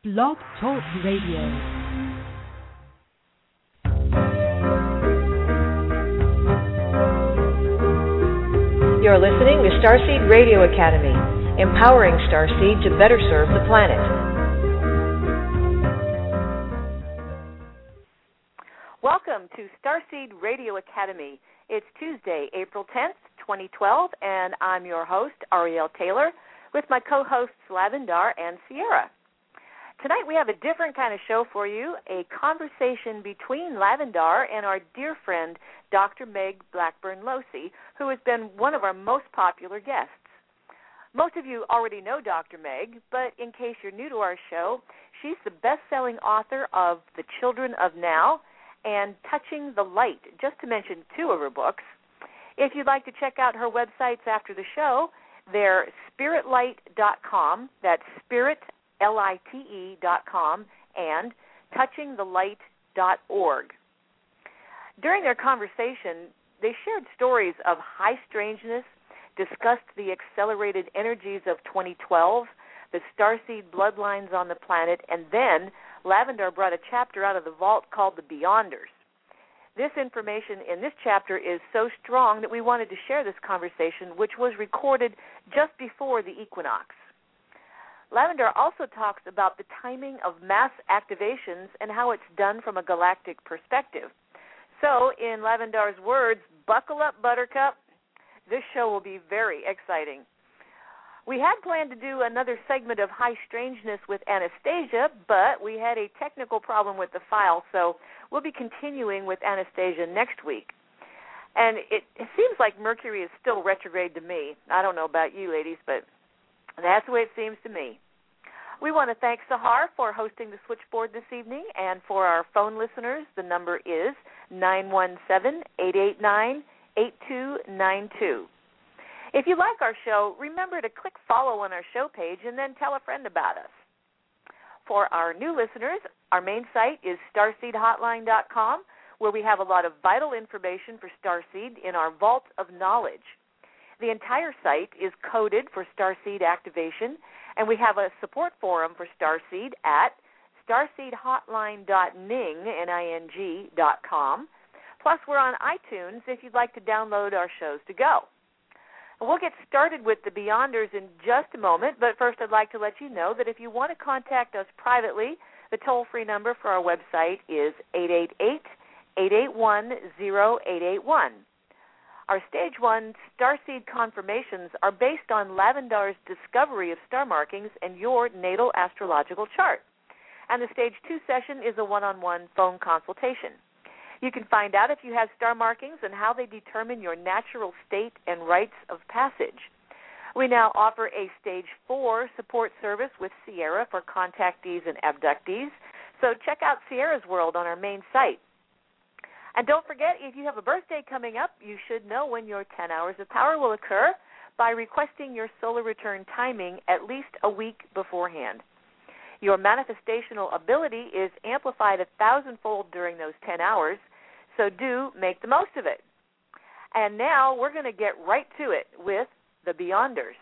Blog Talk Radio. You're listening to Starseed Radio Academy, empowering Starseed to better serve the planet. Welcome to Starseed Radio Academy. It's Tuesday, April 10th, 2012, and I'm your host, Ariel Taylor, with my co-hosts Lavendar and Sierra. Tonight we have a different kind of show for you, a conversation between Lavendar and our dear friend, Dr. Meg Blackburn-Losey, who has been one of our most popular guests. Most of you already know Dr. Meg, but in case you're new to our show, she's the best-selling author of The Children of Now and Touching the Light, just to mention two of her books. If you'd like to check out her websites after the show, they're spiritlight.com, that's spirit.lite.com, and touchingthelight.org. During their conversation, they shared stories of high strangeness, discussed the accelerated energies of 2012, the starseed bloodlines on the planet, and then Lavendar brought a chapter out of the vault called The Beyonders. This information in this chapter is so strong that we wanted to share this conversation, which was recorded just before the equinox. Lavendar also talks about the timing of mass activations and how it's done from a galactic perspective. So, in Lavendar's words, buckle up, Buttercup. This show will be very exciting. We had planned to do another segment of High Strangeness with Anastasia, but we had a technical problem with the file, so we'll be continuing with Anastasia next week. And it seems like Mercury is still retrograde to me. I don't know about you ladies, but that's the way it seems to me. We want to thank Sahar for hosting the switchboard this evening, and for our phone listeners, the number is 917-889-8292. If you like our show, remember to click follow on our show page and then tell a friend about us. For our new listeners, our main site is starseedhotline.com, where we have a lot of vital information for Starseed in our vault of knowledge. The entire site is coded for Starseed activation, and we have a support forum for Starseed at starseedhotline.ning.com. Plus, we're on iTunes if you'd like to download our shows to go. We'll get started with the Beyonders in just a moment, but first I'd like to let you know that if you want to contact us privately, the toll-free number for our website is 888-881-0881. Our Stage 1 Starseed confirmations are based on Lavendar's discovery of star markings and your natal astrological chart. And the Stage 2 session is a one-on-one phone consultation. You can find out if you have star markings and how they determine your natural state and rites of passage. We now offer a Stage 4 support service with Sierra for contactees and abductees, so check out Sierra's World on our main site. And don't forget, if you have a birthday coming up, you should know when your 10 hours of power will occur by requesting your solar return timing at least a week beforehand. Your manifestational ability is amplified 1,000-fold during those 10 hours, so do make the most of it. And now we're going to get right to it with the Beyonders.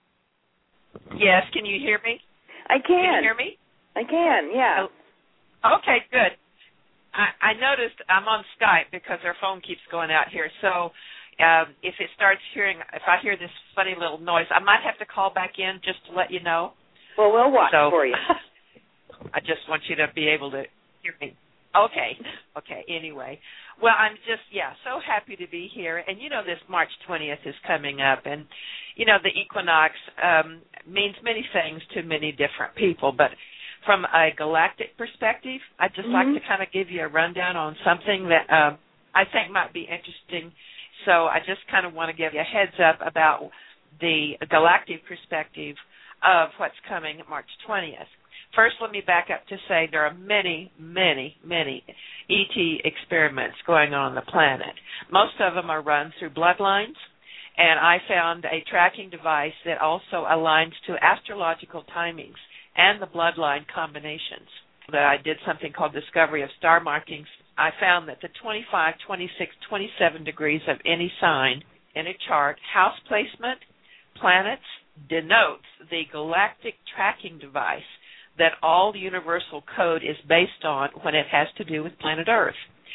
Yes, can you hear me? I can. Can you hear me? I can, yeah. Oh, okay, good. I noticed I'm on Skype because our phone keeps going out here, so if I hear this funny little noise, I might have to call back in just to let you know. Well, we'll watch for you. I just want you to be able to hear me. Okay, anyway. Well, I'm just, so happy to be here. And, this March 20th is coming up. And, the equinox means many things to many different people. But from a galactic perspective, I'd just like to kind of give you a rundown on something that I think might be interesting. So I just kind of want to give you a heads up about the galactic perspective of what's coming March 20th. First, let me back up to say there are many, many, many ET experiments going on the planet. Most of them are run through bloodlines, and I found a tracking device that also aligns to astrological timings and the bloodline combinations. That I did something called Discovery of Star Markings. I found that the 25, 26, 27 degrees of any sign in a chart, house placement, planets, denotes the galactic tracking device that all the universal code is based on when it has to do with planet Earth.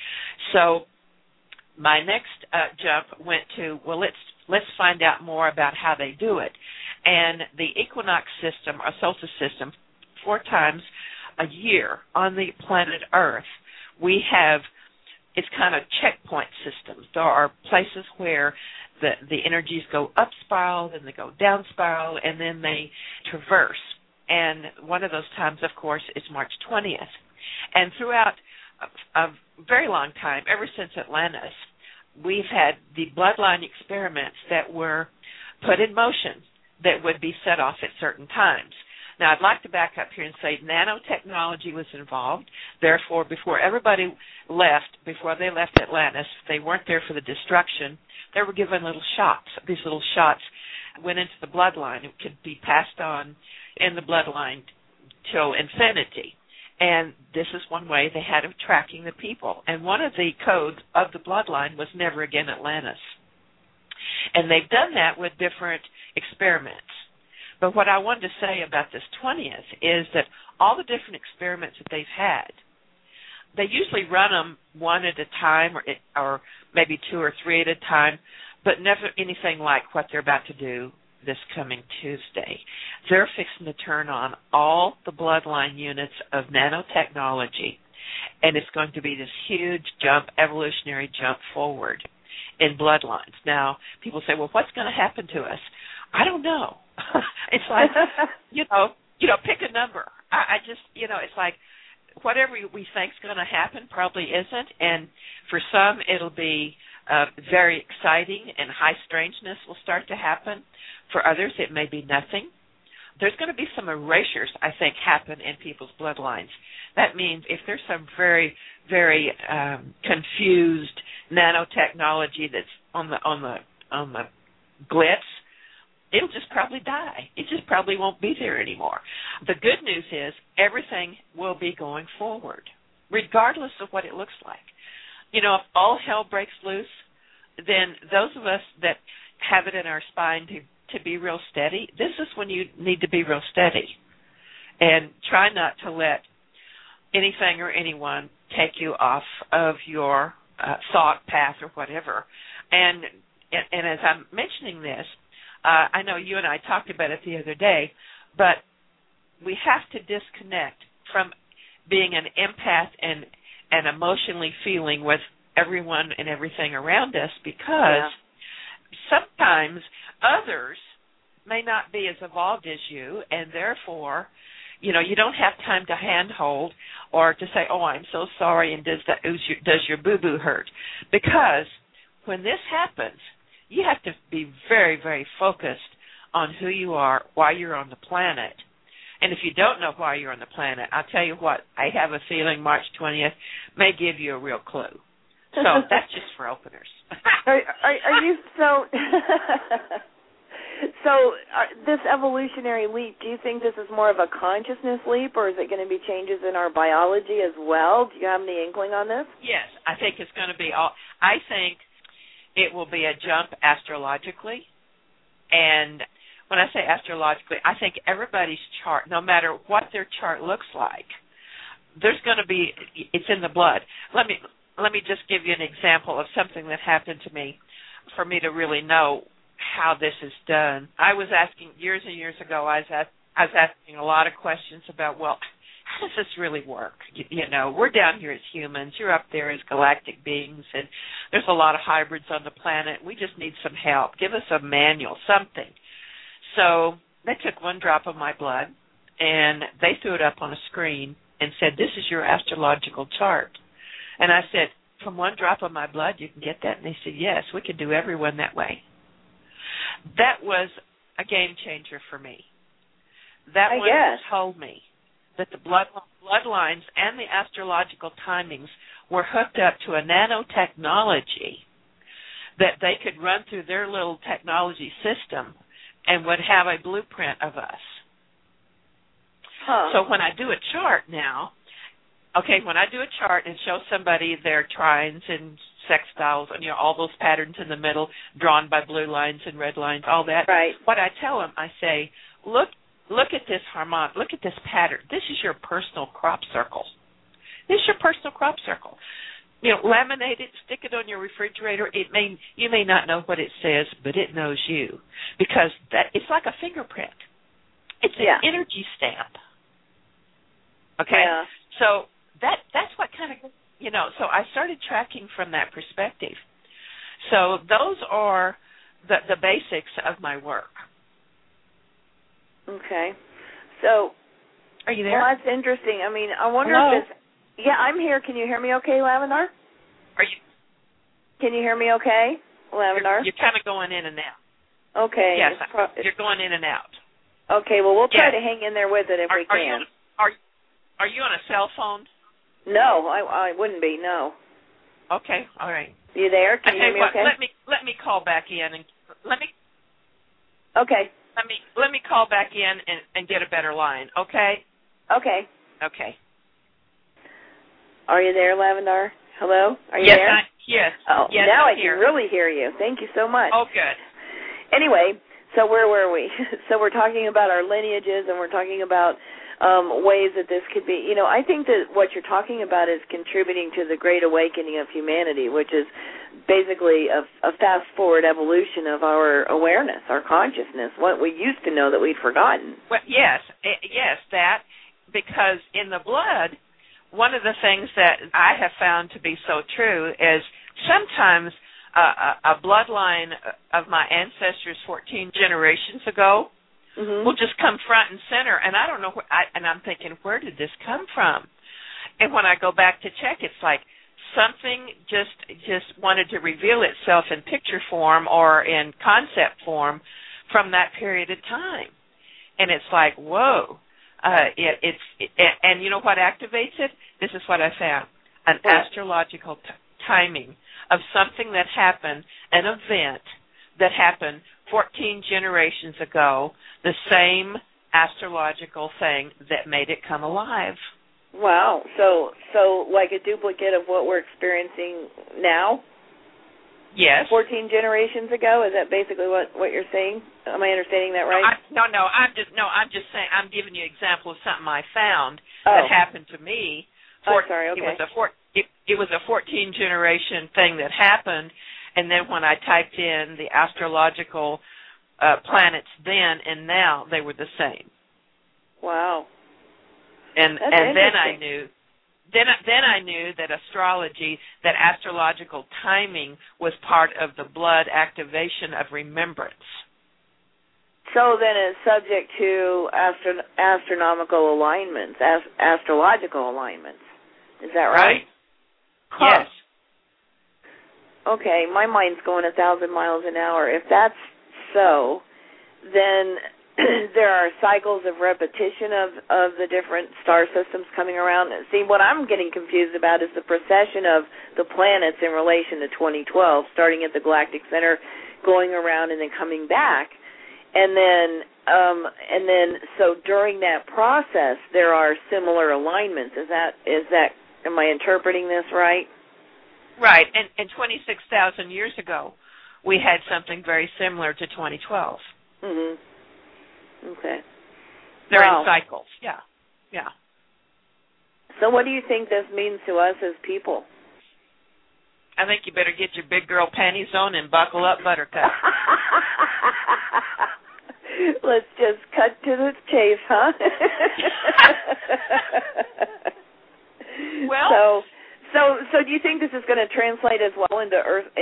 So my next jump went to, well, let's find out more about how they do it. And the equinox system, or solstice system, 4 times a year on the planet Earth, we have, it's kind of checkpoint systems. There are places where the energies go up spiral, then they go down spiral, and then they traverse. And one of those times, of course, is March 20th. And throughout a very long time, ever since Atlantis, we've had the bloodline experiments that were put in motion that would be set off at certain times. Now, I'd like to back up here and say nanotechnology was involved. Therefore, before everybody left, before they left Atlantis, they weren't there for the destruction. They were given little shots. These little shots went into the bloodline. It could be passed on in the bloodline till infinity. And this is one way they had of tracking the people. And one of the codes of the bloodline was never again Atlantis. And they've done that with different experiments. But what I wanted to say about this 20th is that all the different experiments that they've had, they usually run them one at a time or maybe 2 or 3 at a time, but never anything like what they're about to do this coming Tuesday. They're fixing to turn on all the bloodline units of nanotechnology, and it's going to be this huge jump, evolutionary jump forward in bloodlines. Now, people say, well, what's going to happen to us? I don't know. It's like, you know, pick a number. I just, it's like whatever we think is going to happen probably isn't. And for some, it'll be very exciting and high strangeness will start to happen. For others, it may be nothing. There's going to be some erasures, I think, happen in people's bloodlines. That means if there's some very, very confused nanotechnology that's on the glitz, it'll just probably die. It just probably won't be there anymore. The good news is everything will be going forward, regardless of what it looks like. If all hell breaks loose, then those of us that have it in our spine to be real steady, this is when you need to be real steady. And try not to let anything or anyone take you off of your thought path or whatever. And as I'm mentioning this, I know you and I talked about it the other day, but we have to disconnect from being an empath and emotionally feeling with everyone and everything around us because sometimes others may not be as evolved as you, and therefore, you don't have time to handhold or to say, oh, I'm so sorry, and does your boo-boo hurt? Because when this happens, you have to be very, very focused on who you are, why you're on the planet. And if you don't know why you're on the planet, I'll tell you what, I have a feeling March 20th may give you a real clue. So that's just for openers. Are you so... this evolutionary leap, do you think this is more of a consciousness leap, or is it going to be changes in our biology as well? Do you have any inkling on this? Yes, I think it's going to be all... I think it will be a jump astrologically. And when I say astrologically, I think everybody's chart, no matter what their chart looks like, there's going to be, it's in the blood. Let me just give you an example of something that happened to me for me to really know how this is done. I was asking, years and years ago, I was asking a lot of questions about, well, how does this really work? We're down here as humans. You're up there as galactic beings, and there's a lot of hybrids on the planet. We just need some help. Give us a manual, something. So they took one drop of my blood, and they threw it up on a screen and said, this is your astrological chart. And I said, from one drop of my blood, you can get that? And they said, yes, we can do everyone that way. That was a game changer for me. That one told me that the bloodlines and the astrological timings were hooked up to a nanotechnology that they could run through their little technology system and would have a blueprint of us. Huh. So when I do a chart now, when I do a chart and show somebody their trines and sextiles and all those patterns in the middle drawn by blue lines and red lines, all that, right. What I tell them, I say, look look at this harmonic, look at this pattern. This is your personal crop circle. This is your personal crop circle. Laminate it, stick it on your refrigerator. You may not know what it says, but it knows you, because it's like a fingerprint. It's an energy stamp. Okay? Yeah. So that's what kind of, so I started tracking from that perspective. So those are the basics of my work. Okay. So, are you there? Well, that's interesting. I mean, I wonder Hello? if this... Yeah, I'm here. Can you hear me okay, Lavendar? Are you? Can you hear me okay, Lavendar? You're kind of going in and out. Okay. Yes, you're going in and out. Okay, well, we'll try to hang in there with it if we can. Are you on a cell phone? No, I wouldn't be, no. Okay, all right. You there? Can you hear me okay? Let me call back in and Okay. Let me call back in and get a better line, okay? Okay. Okay. Are you there, Lavendar? Hello? Are you there? Yes. Oh, yes, now I'm I can here. really hear you. Thank you so much. Oh, good. Anyway, so where were we? So we're talking about our lineages, and we're talking about ways that this could be. I think that what you're talking about is contributing to the great awakening of humanity, which is basically a fast-forward evolution of our awareness, our consciousness, what we used to know that we'd forgotten. Well, yes, that, because in the blood, one of the things that I have found to be so true is sometimes a bloodline of my ancestors 14 generations ago will just come front and center, and I don't know, and I'm thinking, where did this come from? And when I go back to check, it's like something just wanted to reveal itself in picture form or in concept form from that period of time. And it's like, whoa. And you know what activates it? This is what I found. An astrological timing of something that happened, an event that happened 14 generations ago, the same astrological thing that made it come alive. Wow. So like a duplicate of what we're experiencing now? Yes. 14 generations ago? Is that basically what you're saying? Am I understanding that right? No. I'm just saying. I'm giving you an example of something I found that happened to me. I'm sorry. Okay. It was a 14 generation thing that happened, and then when I typed in the astrological planets then and now, they were the same. Wow. And then I knew. Then I knew that astrology, that astrological timing was part of the blood activation of remembrance. So then it's subject to astronomical alignments, astrological alignments. Is that right? Huh. Yes. Okay, my mind's going 1,000 miles an hour. If that's so, then there are cycles of repetition of the different star systems coming around. See, what I'm getting confused about is the precession of the planets in relation to 2012, starting at the galactic center, going around and then coming back. And then so during that process, there are similar alignments. Is that am I interpreting this right? Right. And 26,000 years ago, we had something very similar to 2012. Mhm. Okay. They're in cycles. Yeah. So what do you think this means to us as people? I think you better get your big girl panties on and buckle up, Buttercup. Let's just cut to the chase, huh? Well, so do you think this is going to translate as well into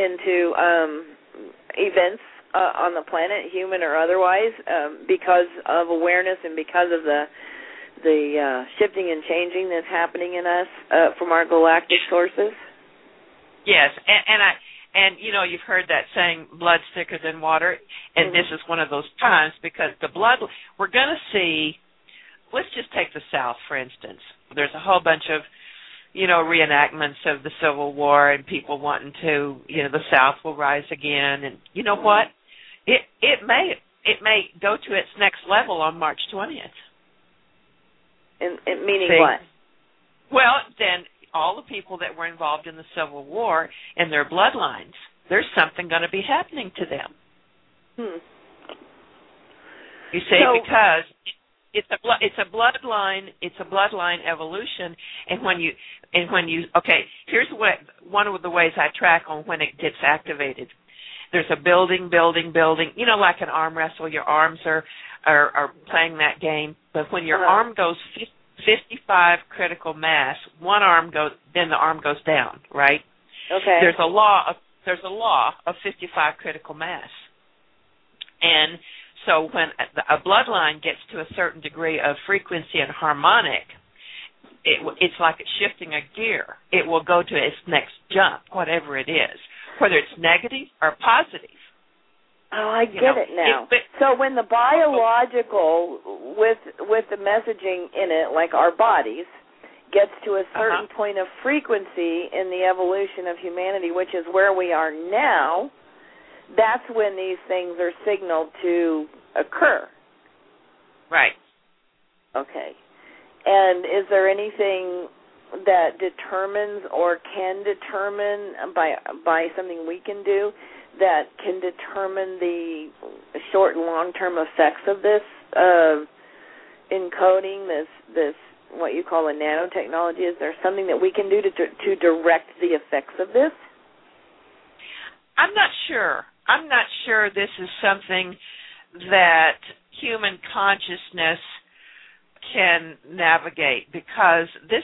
events on the planet, human or otherwise, because of awareness and because of the shifting and changing that's happening in us from our galactic sources? Yes, and you know, you've heard that saying, blood's thicker than water, and this is one of those times because the blood, we're going to see, let's just take the South, for instance. There's a whole bunch of, reenactments of the Civil War and people wanting to, the South will rise again, and you know what? It may go to its next level on March 20th. And meaning what? Well, then all the people that were involved in the Civil War and their bloodlines, there's something going to be happening to them. You see, it's a bloodline evolution, and when you here's one of the ways I track on when it gets activated. There's a building, like an arm wrestle. Your arms are playing that game, but when your arm goes 55 critical mass, then the arm goes down, right? Okay. There's a law of 55 critical mass, and so when a bloodline gets to a certain degree of frequency and harmonic, it's like it's shifting a gear. It will go to its next jump, whatever it is, whether it's negative or positive. Oh, I get it now. So when the biological, with the messaging in it, like our bodies, gets to a certain point of frequency in the evolution of humanity, which is where we are now, that's when these things are signaled to occur. Right. Okay. And is there anything that determines or can determine by something we can do that can determine the short and long-term effects of this encoding, this what you call a nanotechnology? Is there something that we can do to direct the effects of this? I'm not sure. I'm not sure this is something that human consciousness can navigate, because this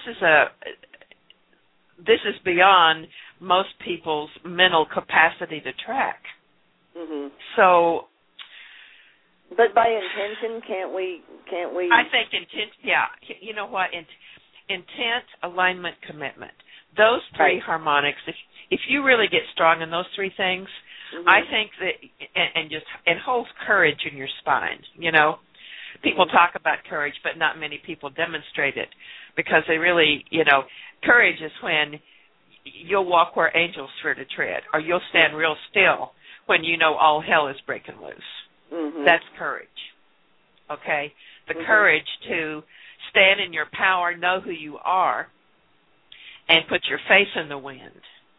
is beyond most people's mental capacity to track. Mm-hmm. So, but by intention, can't we? I think intent. Yeah, you know what? Intent, alignment, commitment. Those three harmonics. If you really get strong in those three things, I think that and hold courage in your spine. You know, people talk about courage, but not many people demonstrate it, because they really, courage is when you'll walk where angels fear to tread, or you'll stand real still when you know all hell is breaking loose. Mm-hmm. That's courage. Okay? The courage to stand in your power, know who you are, and put your face in the wind.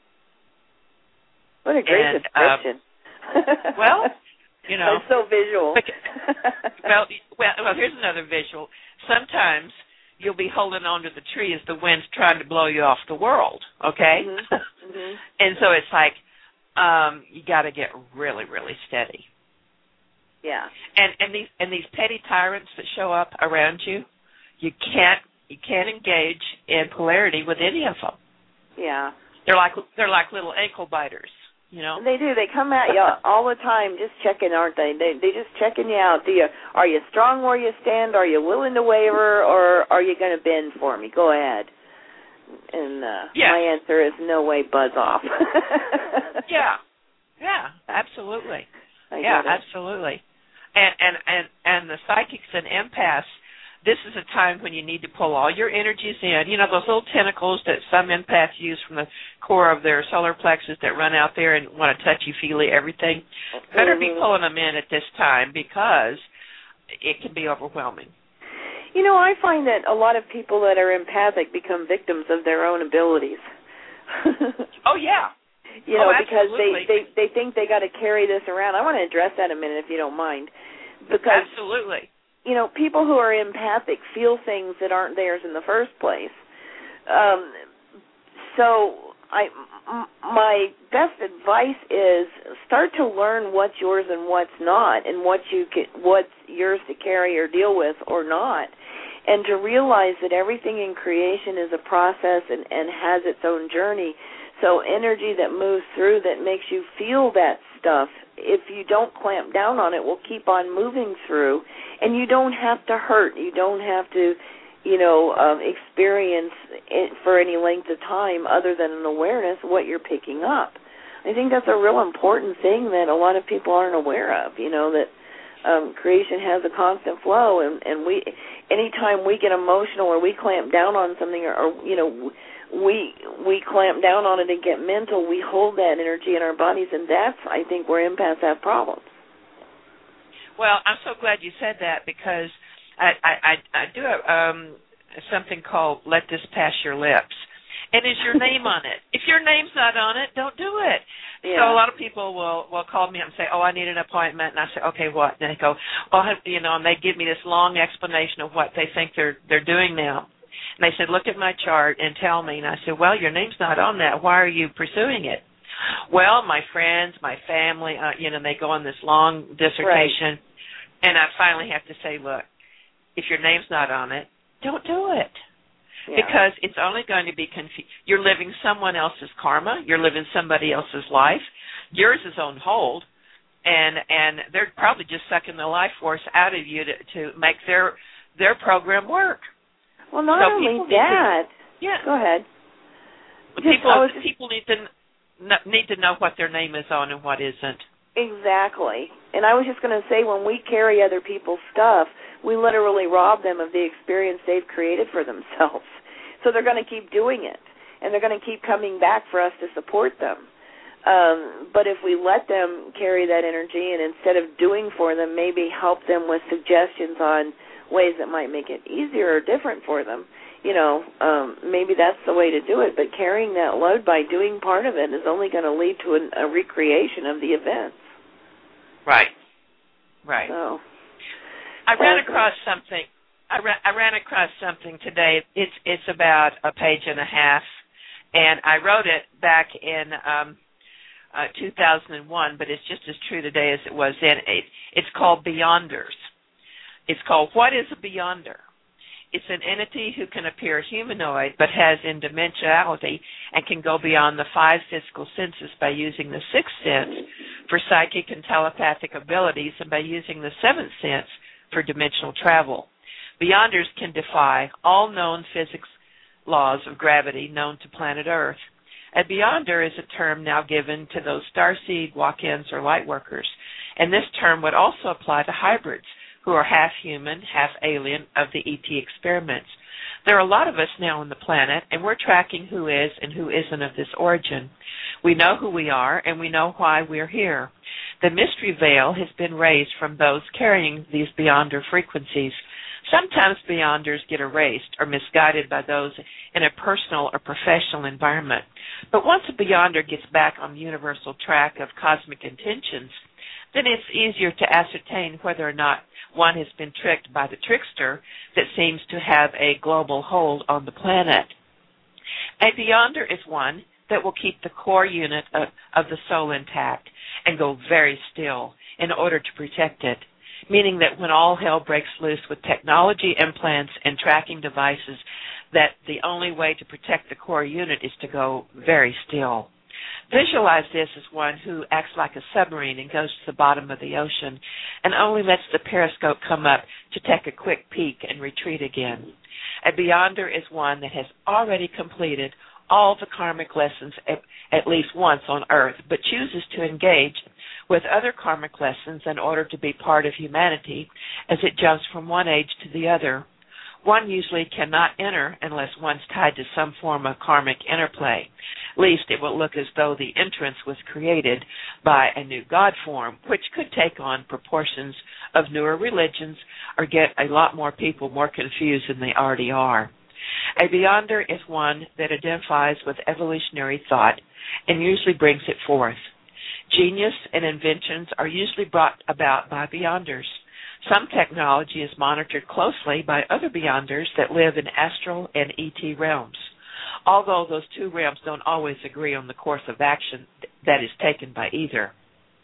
What a great description. Well, it's so visual. well, here's another visual. Sometimes you'll be holding on to the tree as the wind's trying to blow you off the world, okay? Mm-hmm. And so it's like you got to get really, really steady. Yeah. And these petty tyrants that show up around you, you can't engage in polarity with any of them. Yeah. They're like little ankle biters. They do. They come at you all the time, just checking, aren't they? They just checking you out. Are you strong where you stand? Are you willing to waver, or are you going to bend for me? Go ahead. And my answer is no way. Buzz off. Yeah, absolutely. Absolutely. And the psychics and empaths, this is a time when you need to pull all your energies in. Those little tentacles that some empaths use from the core of their solar plexus that run out there and want to touchy-feely everything. Better be pulling them in at this time, because it can be overwhelming. I find that a lot of people that are empathic become victims of their own abilities. Oh, yeah. Because they think they got to carry this around. I want to address that a minute, if you don't mind. Because, absolutely. People who are empathic feel things that aren't theirs in the first place. My best advice is start to learn what's yours and what's not, and what's yours to carry or deal with or not, and to realize that everything in creation is a process and has its own journey. So energy that moves through that makes you feel that stuff, if you don't clamp down on it, will keep on moving through, and you don't have to hurt. You don't have to, experience it for any length of time other than an awareness of what you're picking up. I think that's a real important thing that a lot of people aren't aware of, that creation has a constant flow, and anytime we get emotional or we clamp down on something or we clamp down on it and get mental, we hold that energy in our bodies, and that's, I think, where empaths have problems. Well, I'm so glad you said that, because I do something called Let This Pass Your Lips. And is your name on it? If your name's not on it, don't do it. So a lot of people will call me up and say, "Oh, I need an appointment," and I say, "Okay, what?" And they go, "Well, and they give me this long explanation of what they think they're doing now. And they said, "Look at my chart and tell me." And I said, "Well, your name's not on that. Why are you pursuing it?" Well, my friends, my family, they go on this long dissertation, and I finally have to say, "Look, if your name's not on it, don't do it." Yeah. Because it's only going to be you're living someone else's karma. You're living somebody else's life. Yours is on hold, and they're probably just sucking the life force out of you to make their program work. Well, not only that. Go ahead. People need to know what their name is on and what isn't. Exactly. And I was just going to say, when we carry other people's stuff, we literally rob them of the experience they've created for themselves. So they're going to keep doing it, and they're going to keep coming back for us to support them. But if we let them carry that energy and instead of doing for them, maybe help them with suggestions on ways that might make it easier or different for them, maybe that's the way to do it. But carrying that load by doing part of it is only going to lead to a recreation of the events. Right. So, I ran across something. I ran across something today. It's about a page and a half, and I wrote it back in 2001, but it's just as true today as it was then. It's called Beyonders. It's called What is a Beyonder? It's an entity who can appear humanoid but has indimensionality and can go beyond the 5 physical senses by using the 6th sense for psychic and telepathic abilities and by using the 7th sense for dimensional travel. Beyonders can defy all known physics laws of gravity known to planet Earth. A beyonder is a term now given to those starseed, walk-ins, or light workers, and this term would also apply to hybrids who are half human, half alien of the ET experiments. There are a lot of us now on the planet, and we're tracking who is and who isn't of this origin. We know who we are, and we know why we're here. The mystery veil has been raised from those carrying these beyonder frequencies. Sometimes beyonders get erased or misguided by those in a personal or professional environment. But once a beyonder gets back on the universal track of cosmic intentions, then it's easier to ascertain whether or not one has been tricked by the trickster that seems to have a global hold on the planet. A beyonder is one that will keep the core unit of the soul intact and go very still in order to protect it, meaning that when all hell breaks loose with technology implants and tracking devices, that the only way to protect the core unit is to go very still. Visualize this as one who acts like a submarine and goes to the bottom of the ocean and only lets the periscope come up to take a quick peek and retreat again. A beyonder is one that has already completed all the karmic lessons at least once on Earth, but chooses to engage with other karmic lessons in order to be part of humanity as it jumps from one age to the other. One usually cannot enter unless one's tied to some form of karmic interplay. At least it will look as though the entrance was created by a new God form, which could take on proportions of newer religions or get a lot more people more confused than they already are. A beyonder is one that identifies with evolutionary thought and usually brings it forth. Genius and inventions are usually brought about by beyonders. Some technology is monitored closely by other beyonders that live in astral and ET realms, although those two realms don't always agree on the course of action that is taken by either.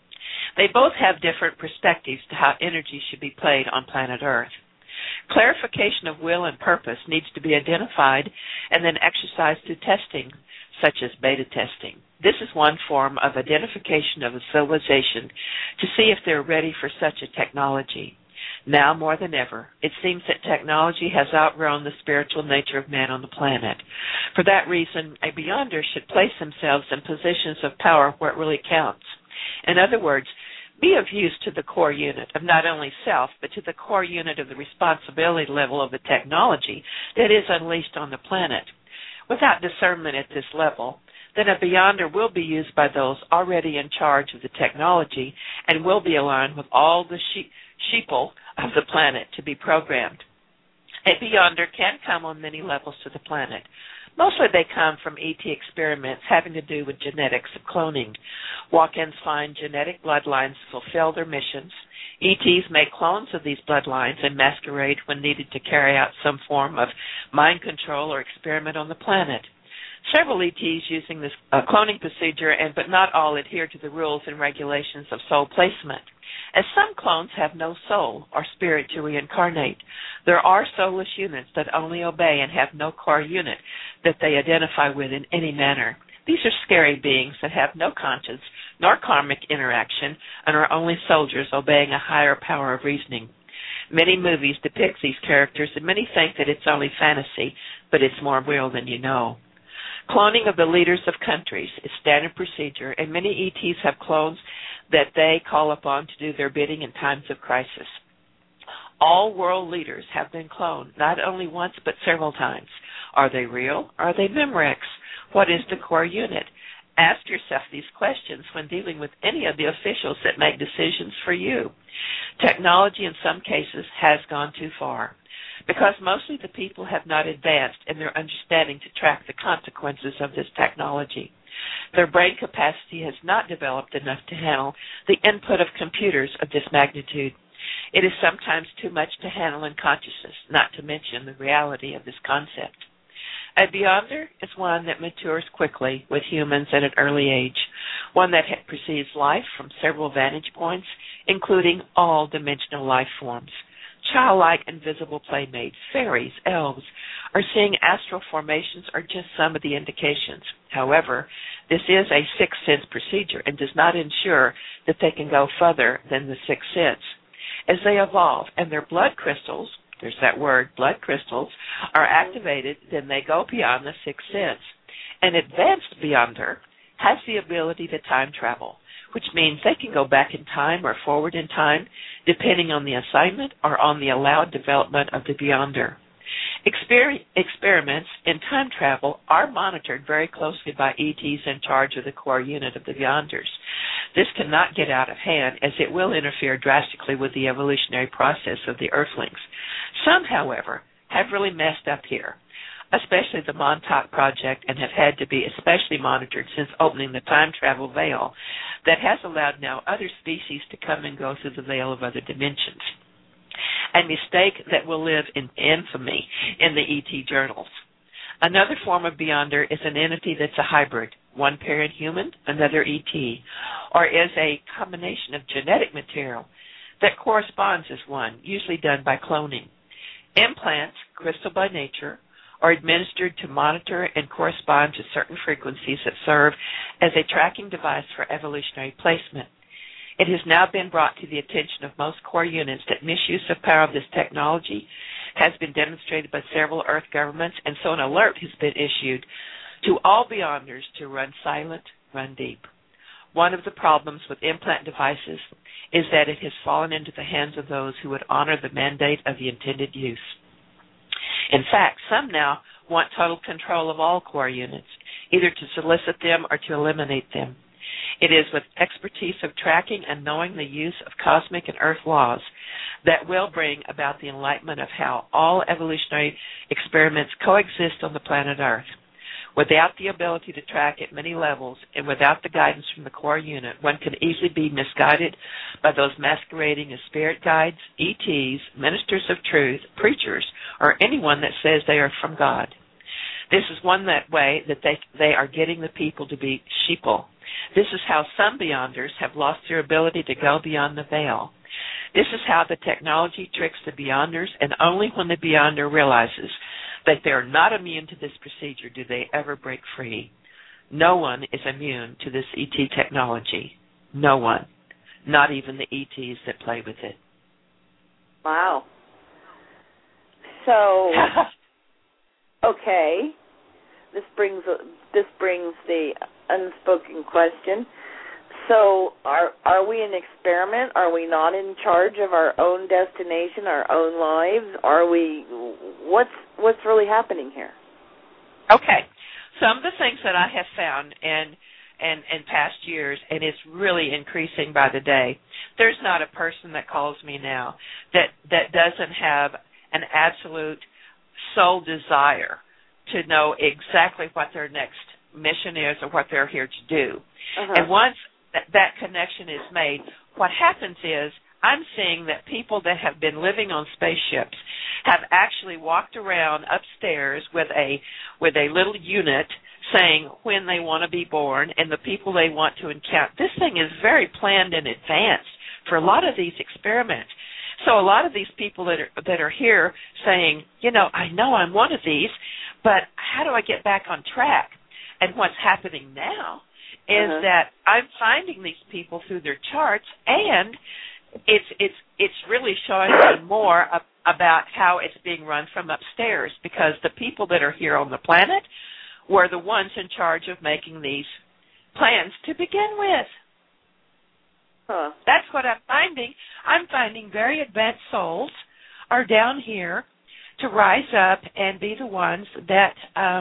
They both have different perspectives to how energy should be played on planet Earth. Clarification of will and purpose needs to be identified and then exercised through testing, such as beta testing. This is one form of identification of a civilization to see if they're ready for such a technology. Now more than ever, it seems that technology has outgrown the spiritual nature of man on the planet. For that reason, a beyonder should place themselves in positions of power where it really counts. In other words, be of use to the core unit of not only self, but to the core unit of the responsibility level of the technology that is unleashed on the planet. Without discernment at this level, then a beyonder will be used by those already in charge of the technology and will be aligned with all the sheeple of the planet to be programmed. A beyonder can come on many levels to the planet. Mostly they come from ET experiments having to do with genetics of cloning. Walk-ins find genetic bloodlines fulfill their missions. ETs make clones of these bloodlines and masquerade when needed to carry out some form of mind control or experiment on the planet. Several ETs using this cloning procedure, but not all adhere to the rules and regulations of soul placement. As some clones have no soul or spirit to reincarnate, there are soulless units that only obey and have no core unit that they identify with in any manner. These are scary beings that have no conscience nor karmic interaction and are only soldiers obeying a higher power of reasoning. Many movies depict these characters, and many think that it's only fantasy, but it's more real than you know. Cloning of the leaders of countries is standard procedure, and many ETs have clones that they call upon to do their bidding in times of crisis. All world leaders have been cloned, not only once but several times. Are they real? Are they Memorex? What is the core unit? Ask yourself these questions when dealing with any of the officials that make decisions for you. Technology in some cases has gone too far, because mostly the people have not advanced in their understanding to track the consequences of this technology. Their brain capacity has not developed enough to handle the input of computers of this magnitude. It is sometimes too much to handle in consciousness, not to mention the reality of this concept. A beyonder is one that matures quickly with humans at an early age, one that perceives life from several vantage points, including all dimensional life forms. Childlike invisible playmates, fairies, elves, or seeing astral formations are just some of the indications. However, this is a sixth sense procedure and does not ensure that they can go further than the sixth sense. As they evolve and their blood crystals, there's that word, blood crystals, are activated, then they go beyond the sixth sense. An advanced beyonder has the ability to time travel, which means they can go back in time or forward in time, depending on the assignment or on the allowed development of the beyonder. Experiments in time travel are monitored very closely by ETs in charge of the core unit of the beyonders. This cannot get out of hand, as it will interfere drastically with the evolutionary process of the Earthlings. Some, however, have really messed up here, especially the Montauk Project, and have had to be especially monitored since opening the time travel veil that has allowed now other species to come and go through the veil of other dimensions. A mistake that will live in infamy in the ET journals. Another form of beyonder is an entity that's a hybrid, one parent human, another ET, or is a combination of genetic material that corresponds as one, usually done by cloning. Implants, crystal by nature, are administered to monitor and correspond to certain frequencies that serve as a tracking device for evolutionary placement. It has now been brought to the attention of most core units that misuse of power of this technology has been demonstrated by several Earth governments, and so an alert has been issued to all beyonders to run silent, run deep. One of the problems with implant devices is that it has fallen into the hands of those who would honor the mandate of the intended use. In fact, some now want total control of all core units, either to solicit them or to eliminate them. It is with expertise of tracking and knowing the use of cosmic and earth laws that will bring about the enlightenment of how all evolutionary experiments coexist on the planet Earth. Without the ability to track at many levels and without the guidance from the core unit, one can easily be misguided by those masquerading as spirit guides, ETs, ministers of truth, preachers, or anyone that says they are from God. This is one that way that they are getting the people to be sheeple. This is how some beyonders have lost their ability to go beyond the veil. This is how the technology tricks the beyonders, and only when the beyonder realizes that they are not immune to this procedure do they ever break free. No one is immune to this ET technology. No one. Not even the ETs that play with it. Wow. So, okay, this brings the unspoken question. So, are we an experiment? Are we not in charge of our own destination, our own lives? Are we? What's really happening here? Okay, some of the things that I have found in past years, and it's really increasing by the day. There's not a person that calls me now that doesn't have an absolute soul desire to know exactly what their next mission is or what they're here to do. And once that connection is made, what happens is I'm seeing that people that have been living on spaceships have actually walked around upstairs with a little unit saying when they want to be born and the people they want to encounter. This thing is very planned in advance for a lot of these experiments. So a lot of these people that are here saying, I know I'm one of these, but how do I get back on track? And what's happening now is that I'm finding these people through their charts, and it's really showing me more about how it's being run from upstairs, because the people that are here on the planet were the ones in charge of making these plans to begin with. That's what I'm finding. I'm finding very advanced souls are down here to rise up and be the ones that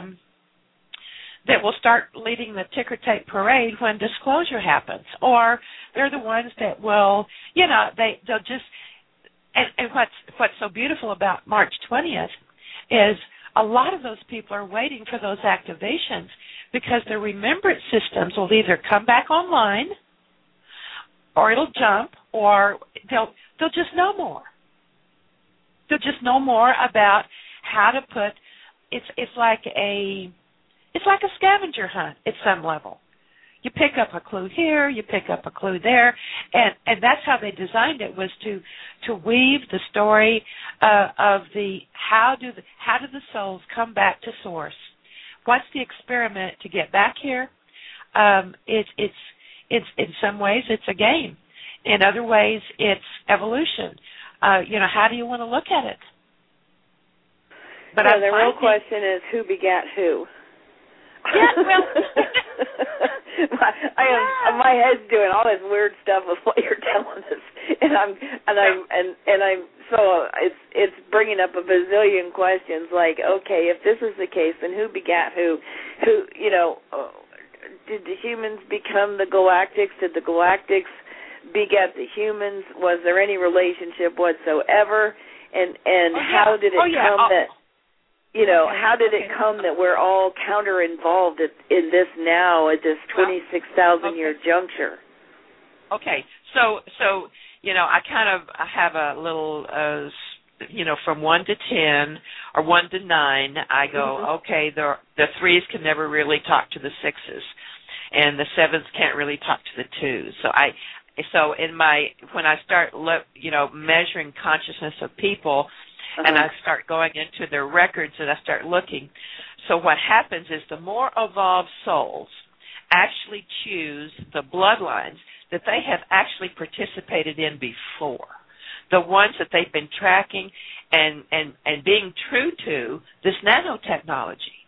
will start leading the ticker tape parade when disclosure happens, or they're the ones that will, they'll just. And what's so beautiful about March 20th is a lot of those people are waiting for those activations because their remembrance systems will either come back online, or it'll jump, or they'll just know more. They'll just know more about how to put. It's like a scavenger hunt at some level. You pick up a clue here, you pick up a clue there, and that's how they designed it, was to weave the story of the how do the souls come back to source. What's the experiment to get back here? It's in some ways it's a game. In other ways it's evolution. How do you want to look at it? But the real question is who begat who. Yeah, well, my head's doing all this weird stuff with what you're telling us, and so it's bringing up a bazillion questions. Like, okay, if this is the case, then who begat who? Did the humans become the galactics? Did the galactics beget the humans? Was there any relationship whatsoever? And how did it come that? How did it come that we're all counter-involved in this now at this 26,000-year juncture? Okay, so I have a little, from 1 to 10 or 1 to 9, I go, okay, the 3s can never really talk to the 6s, and the 7s can't really talk to the 2s. So when I start, measuring consciousness of people, and I start going into their records and I start looking. So what happens is the more evolved souls actually choose the bloodlines that they have actually participated in before, the ones that they've been tracking and being true to this nanotechnology.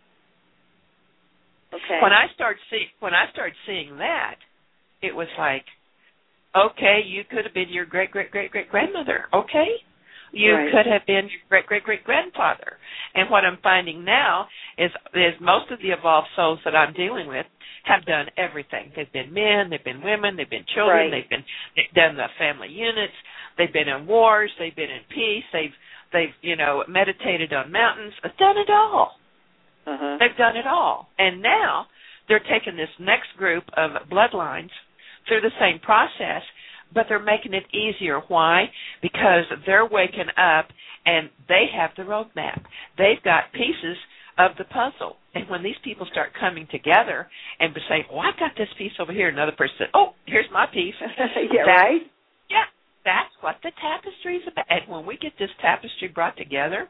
Okay. When I started seeing that, it was like, okay, you could have been your great-great-great-great-grandmother, okay? You could have been your great-great-great-grandfather. And what I'm finding now is most of the evolved souls that I'm dealing with have done everything. They've been men, they've been women, they've been children, they've done the family units, they've been in wars, they've been in peace, they've meditated on mountains, they've done it all. They've done it all. And now they're taking this next group of bloodlines through the same process, but they're making it easier. Why? Because they're waking up and they have the roadmap. They've got pieces of the puzzle. And when these people start coming together and say, oh, I've got this piece over here, another person says, oh, here's my piece. Right? Yeah, that's what the tapestry is about. And when we get this tapestry brought together,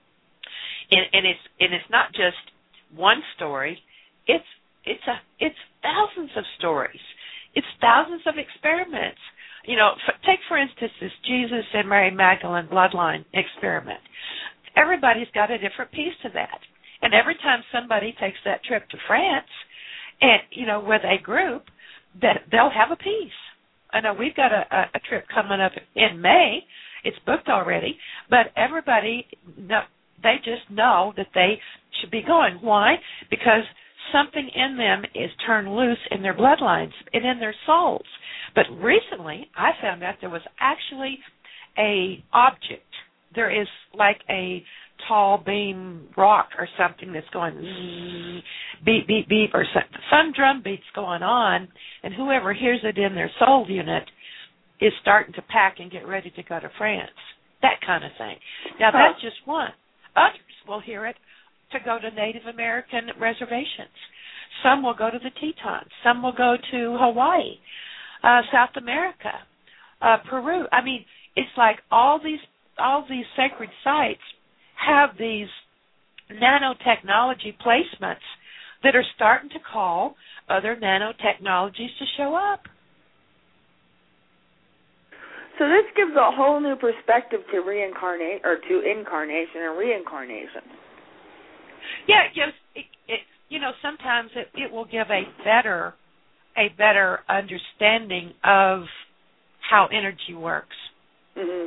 and it's not just one story, it's thousands of stories. It's thousands of experiments. Take, for instance, this Jesus and Mary Magdalene bloodline experiment. Everybody's got a different piece to that. And every time somebody takes that trip to France, and, with a group, that they'll have a piece. I know we've got a trip coming up in May. It's booked already. But everybody, they just know that they should be going. Why? Because something in them is turned loose in their bloodlines and in their souls. But recently, I found out there was actually a object. There is like a tall beam rock or something that's going zzz, beep, beep, beep, or some drum beat's going on, and whoever hears it in their soul unit is starting to pack and get ready to go to France. That kind of thing. Now, that's just one. Others will hear it to go to Native American reservations. Some will go to the Tetons. Some will go to Hawaii, South America, Peru. I mean, it's like all these sacred sites have these nanotechnology placements that are starting to call other nanotechnologies to show up. So this gives a whole new perspective to incarnation and reincarnation. Yeah, it gives. Sometimes it will give a better understanding of how energy works. Mm-hmm.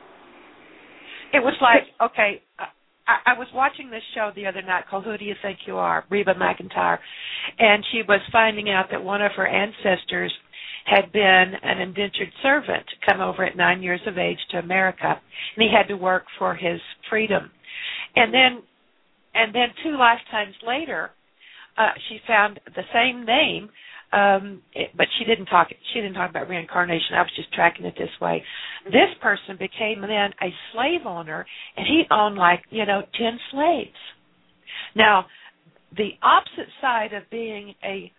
It was like, okay, I was watching this show the other night called Who Do You Think You Are, Reba McEntire, and she was finding out that one of her ancestors had been an indentured servant, come over at 9 years of age to America, and he had to work for his freedom. And then 2 lifetimes later, she found the same name, but she didn't talk about reincarnation. I was just tracking it this way. This person became then a slave owner, and he owned 10 slaves. Now, the opposite side of being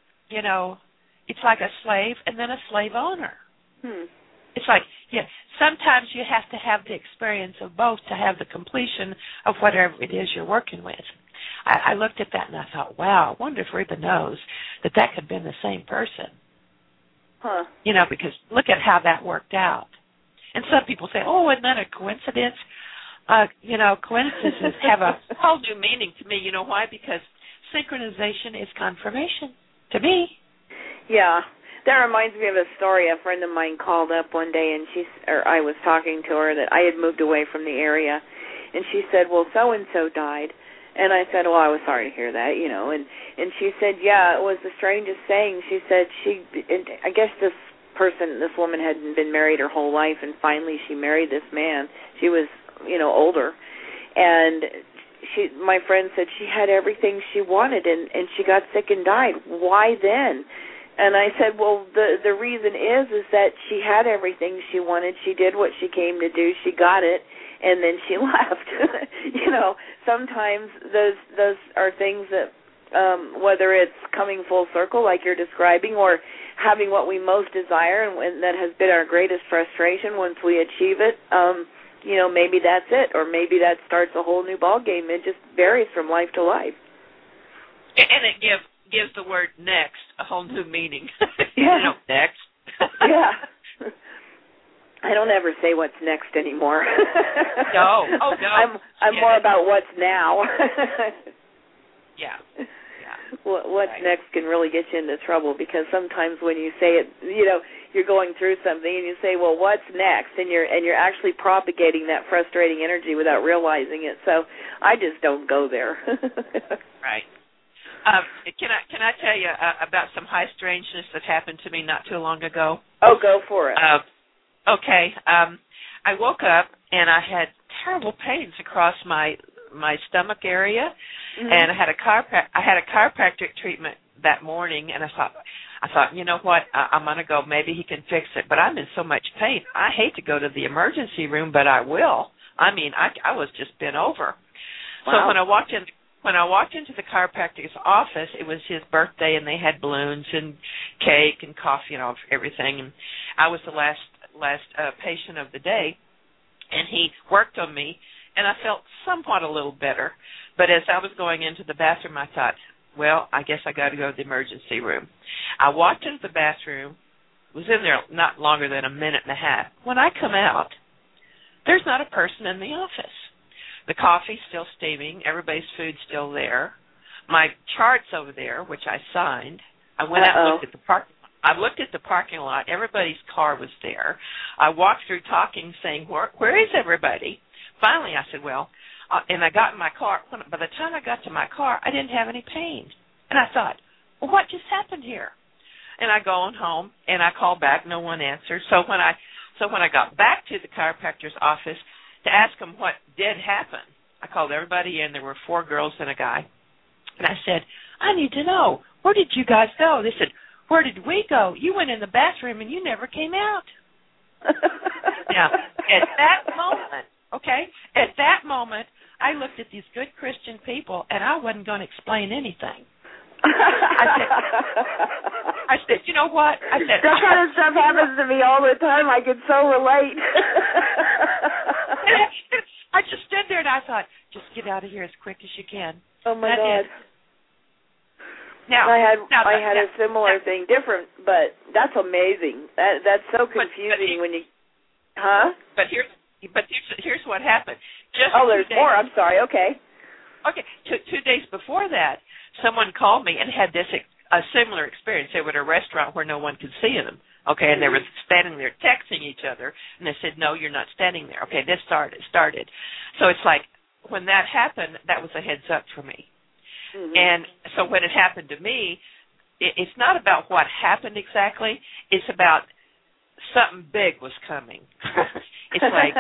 it's like a slave and then a slave owner. It's like, sometimes you have to have the experience of both to have the completion of whatever it is you're working with. I looked at that and I thought, wow, I wonder if Reba knows that could have been the same person. Huh. Because look at how that worked out. And some people say, oh, isn't that a coincidence? Coincidences have a whole new meaning to me. You know why? Because synchronization is confirmation to me. Yeah. That reminds me of a story. A friend of mine called up one day, and I was talking to her that I had moved away from the area, and she said, well, so-and-so died. And I said, well, I was sorry to hear that, And she said, yeah, it was the strangest thing. She said I guess this woman hadn't been married her whole life, and finally she married this man. She was, older. And my friend said she had everything she wanted, and she got sick and died. Why then? And I said, well, the reason is that she had everything she wanted. She did what she came to do. She got it, and then she left. Sometimes those are things that, whether it's coming full circle like you're describing, or having what we most desire, and that has been our greatest frustration once we achieve it, maybe that's it, or maybe that starts a whole new ball game. It just varies from life to life. And it gives the word next a whole new meaning. Yeah. Next. Yeah. I don't ever say what's next anymore. No. Oh, no. I'm more about what's now. Yeah. What's next can really get you into trouble, because sometimes when you say it, you're going through something and you say, well, what's next? And you're actually propagating that frustrating energy without realizing it. So I just don't go there. Right. Can I tell you about some high strangeness that happened to me not too long ago? Oh, go for it. Okay. I woke up and I had terrible pains across my stomach area, and I had a chiropractic treatment that morning, and I thought, you know what, I'm going to go. Maybe he can fix it. But I'm in so much pain. I hate to go to the emergency room, but I will. I mean, I was just bent over. Wow. So when I walked into the chiropractic's office, it was his birthday, and they had balloons and cake and coffee and everything. And I was the last patient of the day, and he worked on me, and I felt somewhat a little better. But as I was going into the bathroom, I thought, well, I guess I got to go to the emergency room. I walked into the bathroom, was in there not longer than a minute and a half. When I come out, there's not a person in the office. The coffee's still steaming. Everybody's food's still there. My chart's over there, which I signed. I went out and looked at the parking lot. I looked at the parking lot. Everybody's car was there. I walked through talking, saying, where is everybody? Finally, I said, well, and I got in my car. By the time I got to my car, I didn't have any pain. And I thought, well, what just happened here? And I go on home, and I call back. No one answered. So when I got back to the chiropractor's office to ask him what did happen, I called everybody in. There were 4 girls and a guy. And I said, I need to know, where did you guys go? They said, where did we go? You went in the bathroom and you never came out. Now, at that moment, I looked at these good Christian people, and I wasn't going to explain anything. I said, you know what? I said, that kind of stuff happens to me all the time. I can so relate. I just stood there and I thought, just get out of here as quick as you can. Oh my God! Now I had a similar thing, different, but that's amazing. That's so confusing when you, huh? But here's what happened. There's more. I'm sorry. Okay. Okay. 2 days before that, someone called me and had a similar experience. They were at a restaurant where no one could see them. Okay, and they were standing there texting each other, and they said, "No, you're not standing there." Okay, this started. So it's like when that happened, that was a heads up for me. Mm-hmm. And so when it happened to me, it's not about what happened exactly. It's about something big was coming. It's like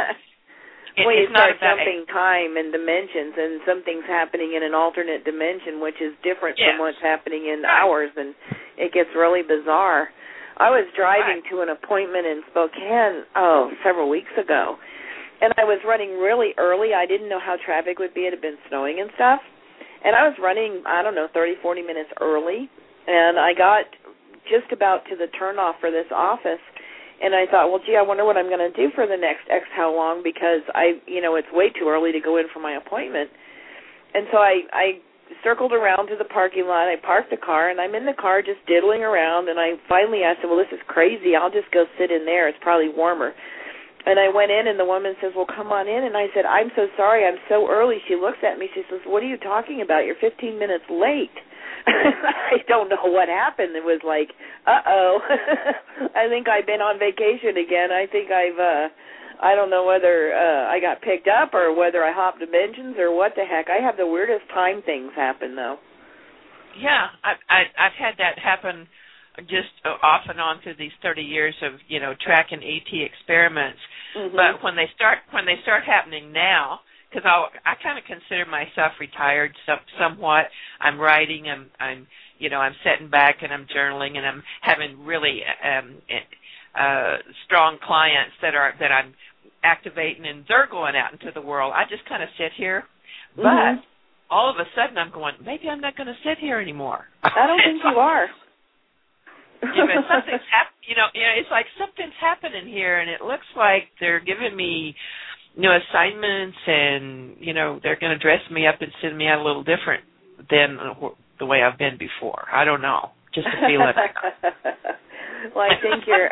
you it's not start jumping time and dimensions, and something's happening in an alternate dimension, which is different from what's happening in ours, and it gets really bizarre. I was driving to an appointment in Spokane several weeks ago, and I was running really early. I didn't know how traffic would be. It had been snowing and stuff. And I was running, 30, 40 minutes early, and I got just about to the turnoff for this office, and I thought, well, gee, I wonder what I'm going to do for the next X how long, because it's way too early to go in for my appointment. And so I circled around to the parking lot. I parked the car, and I'm in the car just diddling around, and I finally asked, well, this is crazy. I'll just go sit in there. It's probably warmer. And I went in, and the woman says, well, come on in. And I said, I'm so sorry. I'm so early. She looks at me. She says, what are you talking about? You're 15 minutes late. I don't know what happened. It was like, uh-oh. I think I've been on vacation again. I think I don't know whether I got picked up or whether I hopped dimensions or what the heck. I have the weirdest time things happen, though. Yeah, I've had that happen just off and on through these 30 years of, tracking ET experiments. Mm-hmm. But when they start happening now, because I kind of consider myself retired somewhat. I'm writing, I'm sitting back and I'm journaling, and I'm having really strong clients that I'm activating, and they're going out into the world. I just kind of sit here, but all of a sudden I'm going, maybe I'm not going to sit here anymore. I don't think you are. But something's it's like something's happening here, and it looks like they're giving me, assignments, and they're going to dress me up and send me out a little different than the way I've been before. I don't know, just a feeling. Well, I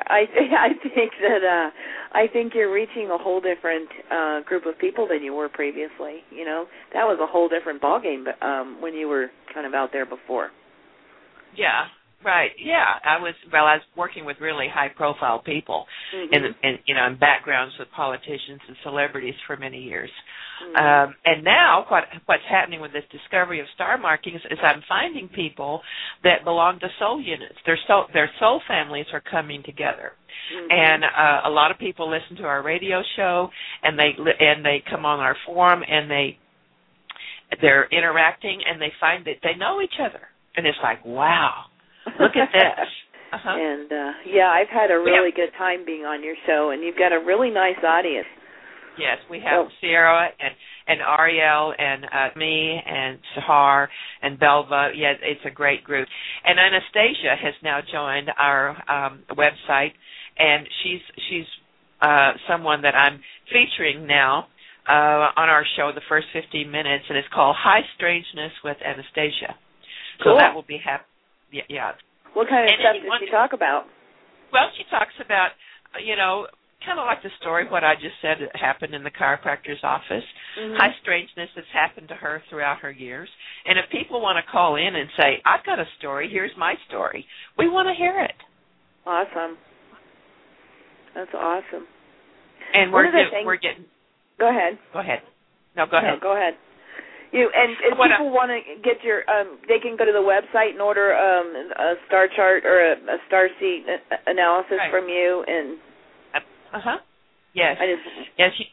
think you're reaching a whole different group of people than you were previously. That was a whole different ballgame when you were kind of out there before. Yeah. Right. Yeah, I was working with really high-profile people, and in backgrounds with politicians and celebrities for many years. And now, what's happening with this discovery of star markings is I'm finding people that belong to soul units. Their soul families are coming together, and a lot of people listen to our radio show, and they come on our forum, and they're interacting, and they find that they know each other, and it's like, wow. Look at this. And, I've had a really good time being on your show, and you've got a really nice audience. Yes, we have Sierra and Ariel and me and Sahar and Belva. Yeah, it's a great group. And Anastasia has now joined our website, and she's someone that I'm featuring now on our show, the first 15 minutes, and it's called High Strangeness with Anastasia. Cool. So that will be happy. Yeah. What kind of stuff does she talk about? Well, she talks about, kind of like the story, what I just said happened in the chiropractor's office. High strangeness that's happened to her throughout her years. And if people want to call in and say, I've got a story, here's my story, we want to hear it. Awesome. That's awesome. And we're getting... Go ahead. Go ahead. No, go ahead. No, go ahead. And if people want to get your, they can go to the website and order a star chart or a star seed analysis from you. And Yes.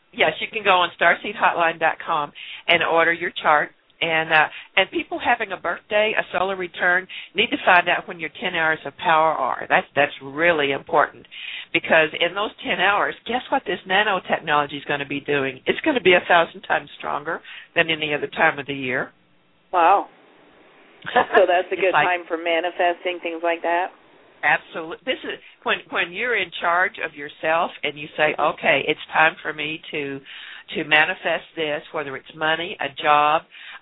Yes, you can go on starseedhotline.com and order your chart. And people having a birthday, a solar return, need to find out when your 10 hours of power are. That's really important, because in those 10 hours, guess what this nanotechnology is going to be doing? It's going to be 1,000 times stronger than any other time of the year. Wow. So that's a good like, time for manifesting, things like that? Absolutely. This is when you're in charge of yourself and you say, okay, it's time for me to manifest this, whether it's money, a job,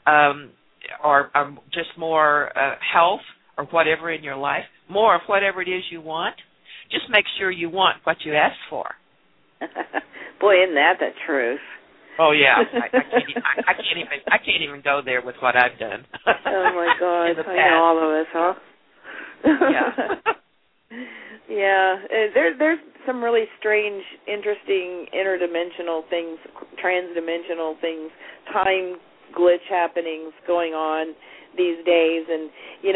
or just more health or whatever in your life, more of whatever it is you want. Just make sure you want what you ask for. Boy, isn't that the truth? Oh yeah, I can't even go there with what I've done. Oh my God, I know all of us, huh? Yeah. Yeah, there's some really strange, interesting, interdimensional things, transdimensional things, time glitch happenings going on these days, and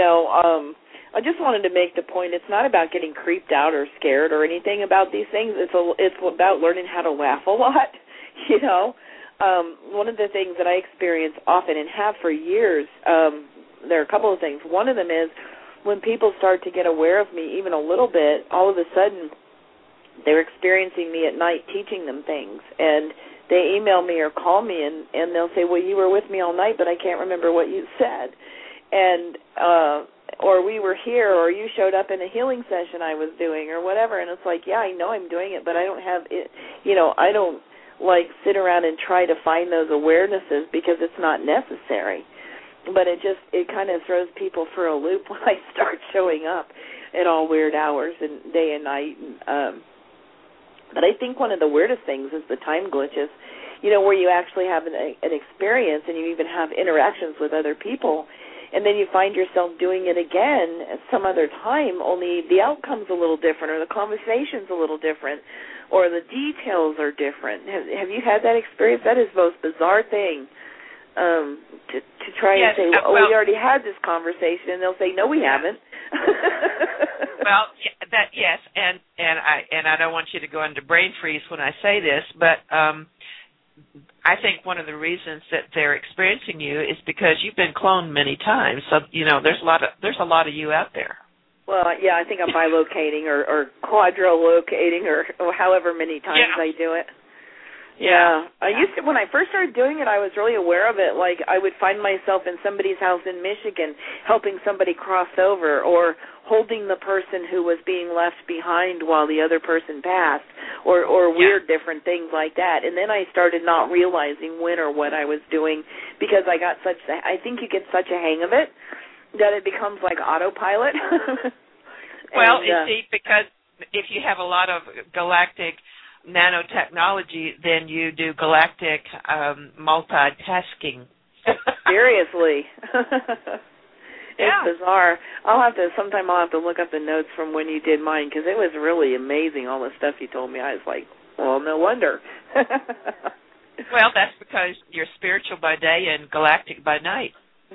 I just wanted to make the point. It's not about getting creeped out or scared or anything about these things. It's about learning how to laugh a lot. One of the things that I experience often and have for years, there are a couple of things. One of them is, when people start to get aware of me even a little bit, all of a sudden they're experiencing me at night teaching them things. And they email me or call me, and they'll say, well, you were with me all night, but I can't remember what you said. And or we were here, or you showed up in a healing session I was doing, or whatever. And it's like, yeah, I know I'm doing it, but I don't have it. I don't like sit around and try to find those awarenesses, because it's not necessary. But it kind of throws people for a loop when I start showing up at all weird hours and day and night. But I think one of the weirdest things is the time glitches, where you actually have an experience and you even have interactions with other people, and then you find yourself doing it again at some other time, only the outcome's a little different, or the conversation's a little different, or the details are different. Have you had that experience? That is the most bizarre thing. To try and say, we already had this conversation, and they'll say, no, we haven't. Well, yes, and I don't want you to go into brain freeze when I say this, but I think one of the reasons that they're experiencing you is because you've been cloned many times. So there's a lot of you out there. Well, yeah, I think I'm bilocating or quadrilocating or however many times I do it. Yeah. I used to, when I first started doing it, I was really aware of it. Like, I would find myself in somebody's house in Michigan helping somebody cross over, or holding the person who was being left behind while the other person passed, or weird different things like that. And then I started not realizing when or what I was doing, because I think you get such a hang of it that it becomes like autopilot. Well, you see, because if you have a lot of galactic nanotechnology, then you do galactic multitasking. Seriously. It's bizarre. Sometime I'll have to look up the notes from when you did mine, because it was really amazing, all the stuff you told me. I was like, well, no wonder. Well, that's because you're spiritual by day and galactic by night.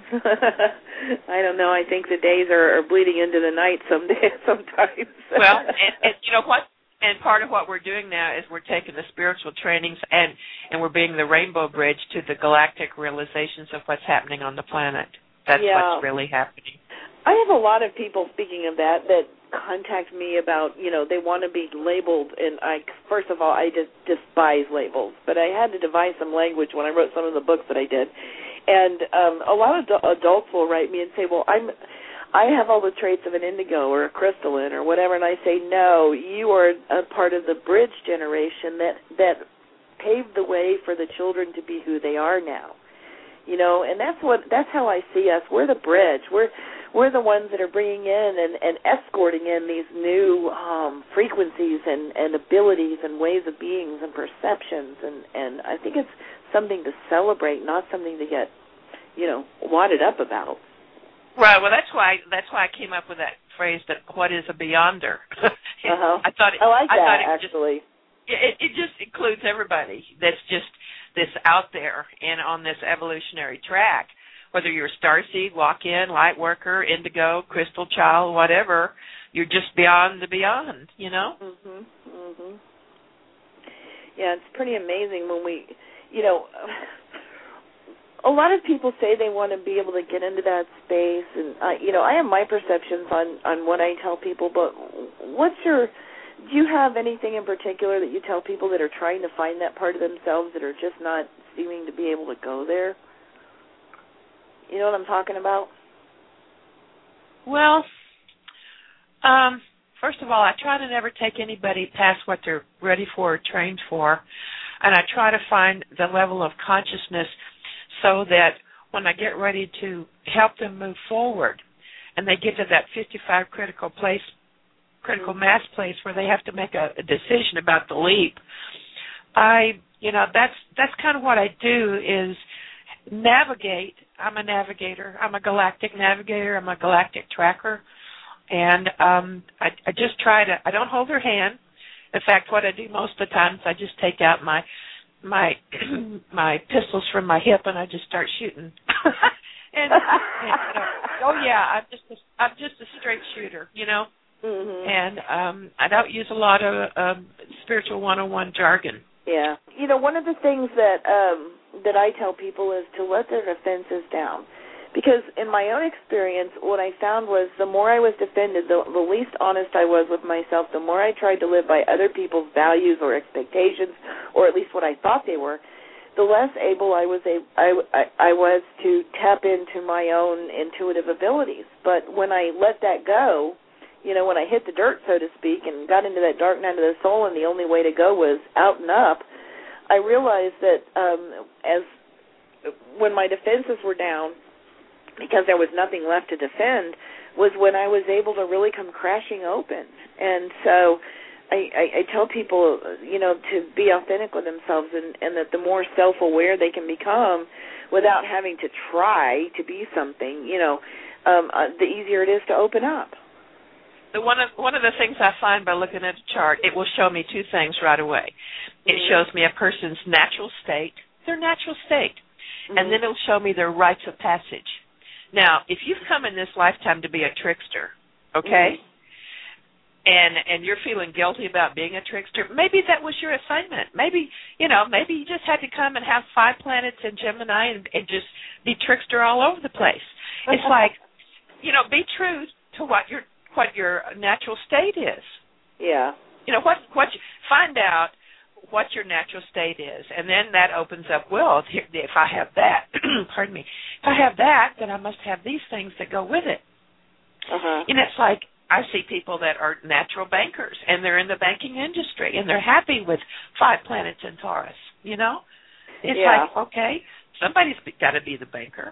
I don't know. I think the days are bleeding into the night sometimes. Well, and you know what? And part of what we're doing now is we're taking the spiritual trainings and we're being the rainbow bridge to the galactic realizations of what's happening on the planet. That's what's really happening. I have a lot of people, speaking of that contact me about, they want to be labeled. And first of all, I just despise labels. But I had to devise some language when I wrote some of the books that I did. And a lot of adults will write me and say, well, I have all the traits of an indigo or a crystalline or whatever, and I say, no, you are a part of the bridge generation that paved the way for the children to be who they are now. And that's how I see us. We're the bridge. We're the ones that are bringing in and escorting in these new frequencies and abilities and ways of beings and perceptions, and I think it's something to celebrate, not something to get, wadded up about. Right. Well, that's why I came up with that phrase, that what is a beyonder. I thought it, I like I that, thought it actually. It just includes everybody that's just this out there and on this evolutionary track. Whether you're a starseed, walk-in, light worker, indigo, crystal child, whatever, you're just beyond the beyond, Mhm. Mhm. Yeah, it's pretty amazing when we, a lot of people say they want to be able to get into that space, and I have my perceptions on what I tell people. But do you have anything in particular that you tell people that are trying to find that part of themselves that are just not seeming to be able to go there? You know what I'm talking about? Well, first of all, I try to never take anybody past what they're ready for or trained for, and I try to find the level of consciousness so that when I get ready to help them move forward and they get to that 55 critical mass place where they have to make a decision about the leap, that's kind of what I do is navigate. I'm a navigator. I'm a galactic navigator. I'm a galactic tracker. And I just try to, I don't hold their hand. In fact, what I do most of the time is I just take out my pistols from my hip and I just start shooting. Oh yeah, I'm just a straight shooter, Mm-hmm. And I don't use a lot of spiritual 101 jargon. Yeah. One of the things that I tell people is to let their defenses down. Because in my own experience, what I found was the more I was defended, the least honest I was with myself, the more I tried to live by other people's values or expectations, or at least what I thought they were, the less able I was to tap into my own intuitive abilities. But when I let that go, when I hit the dirt, so to speak, and got into that dark night of the soul, and the only way to go was out and up, I realized that when my defenses were down, because there was nothing left to defend, was when I was able to really come crashing open. And so I tell people, to be authentic with themselves, and that the more self-aware they can become without having to try to be something, the easier it is to open up. One of the things I find by looking at a chart, it will show me two things right away. It shows me a person's natural state, their natural state, and then it'll show me their rites of passage. Now, if you've come in this lifetime to be a trickster, okay, and you're feeling guilty about being a trickster, maybe that was your assignment. Maybe you just had to come and have 5 planets in Gemini and just be trickster all over the place. It's like, be true to what your natural state is. Yeah. Find out what your natural state is, and then that opens up, well, if I have that, pardon me, if I have that, then I must have these things that go with it. And it's like, I see people that are natural bankers, and they're in the banking industry, and they're happy with 5 planets in Taurus, It's like, okay, somebody's got to be the banker.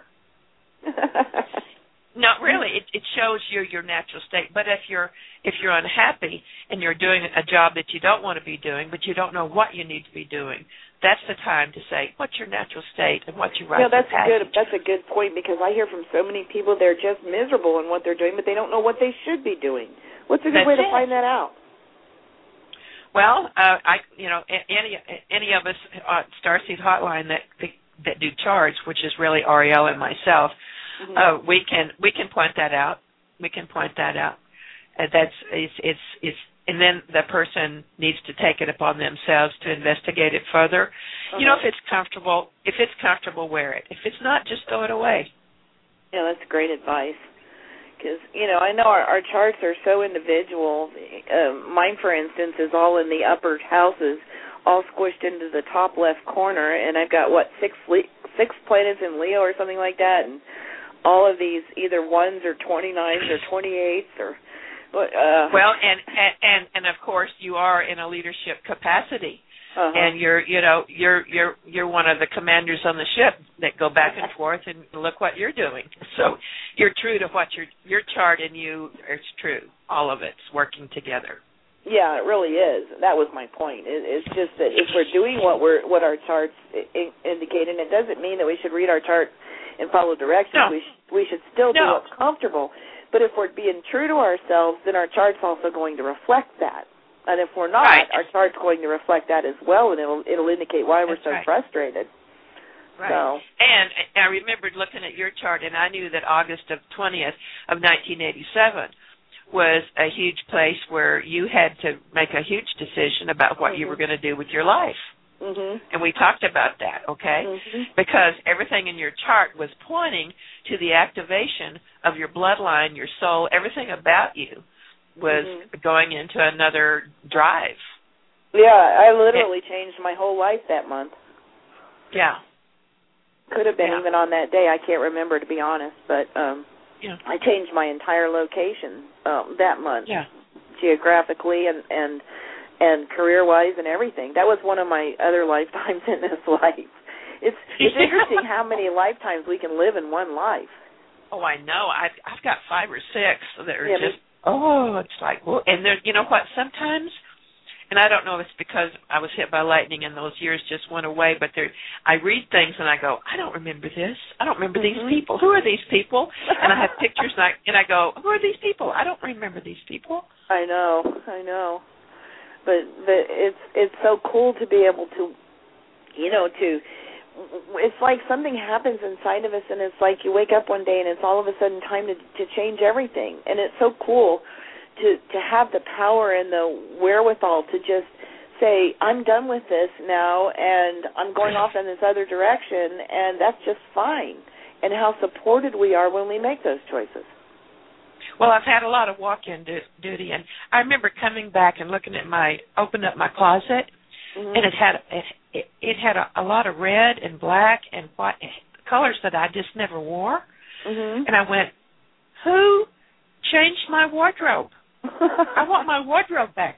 Not really. It shows you your natural state. But if you're unhappy and you're doing a job that you don't want to be doing, but you don't know what you need to be doing, that's the time to say, what's your natural state and what's your right to passage? That's a good point, because I hear from so many people they're just miserable in what they're doing, but they don't know what they should be doing. What's a good way to find that out? Well, any of us on Starseed Hotline that do charts, which is really Ariel and myself. We can point that out. We can point that out. And and then the person needs to take it upon themselves to investigate it further. If it's comfortable, wear it. If it's not, just throw it away. Yeah, that's great advice. Because I know our charts are so individual. Mine, for instance, is all in the upper houses, all squished into the top left corner, and I've got 6 planets in Leo or something like that, and all of these either 1s or 29s or 28s or well, and of course you are in a leadership capacity, and you're one of the commanders on the ship that go back and forth, and look what you're doing. So you're true to what your chart and you. It's true. All of it's working together. Yeah, it really is. That was my point. It's just that if we're doing what our charts indicate, and it doesn't mean that we should read our chart and follow directions. No. We should still do what's comfortable. But if we're being true to ourselves, then our chart's also going to reflect that. And if we're not, our chart's going to reflect that as well, and it'll indicate why we're so frustrated. Right. So. And I remembered looking at your chart, and I knew that August 20th of 1987 was a huge place where you had to make a huge decision about what you were going to do with your life. And we talked about that, okay? Because everything in your chart was pointing to the activation of your bloodline, your soul, everything about you was going into another drive. Yeah, I literally changed my whole life that month. Yeah. Could have been even on that day. I can't remember, to be honest, but I changed my entire location that month, geographically and career-wise and everything. That was one of my other lifetimes in this life. It's interesting how many lifetimes we can live in one life. Oh, I know. I've got 5 or 6 that are just, it's like, well, and there, you know what, sometimes, and I don't know if it's because I was hit by lightning and those years just went away, but I read things and I go, I don't remember this. I don't remember these people. Who are these people? And I have pictures and I go, who are these people? I don't remember these people. I know. But it's so cool to be able to, it's like something happens inside of us, and it's like you wake up one day and it's all of a sudden time to change everything. And it's so cool to have the power and the wherewithal to just say, I'm done with this now, and I'm going off in this other direction, and that's just fine. And how supported we are when we make those choices. Well, I've had a lot of walk-in duty, and I remember coming back and opened up my closet, and it had a lot of red and black and white colors that I just never wore. And I went, who changed my wardrobe? I want my wardrobe back.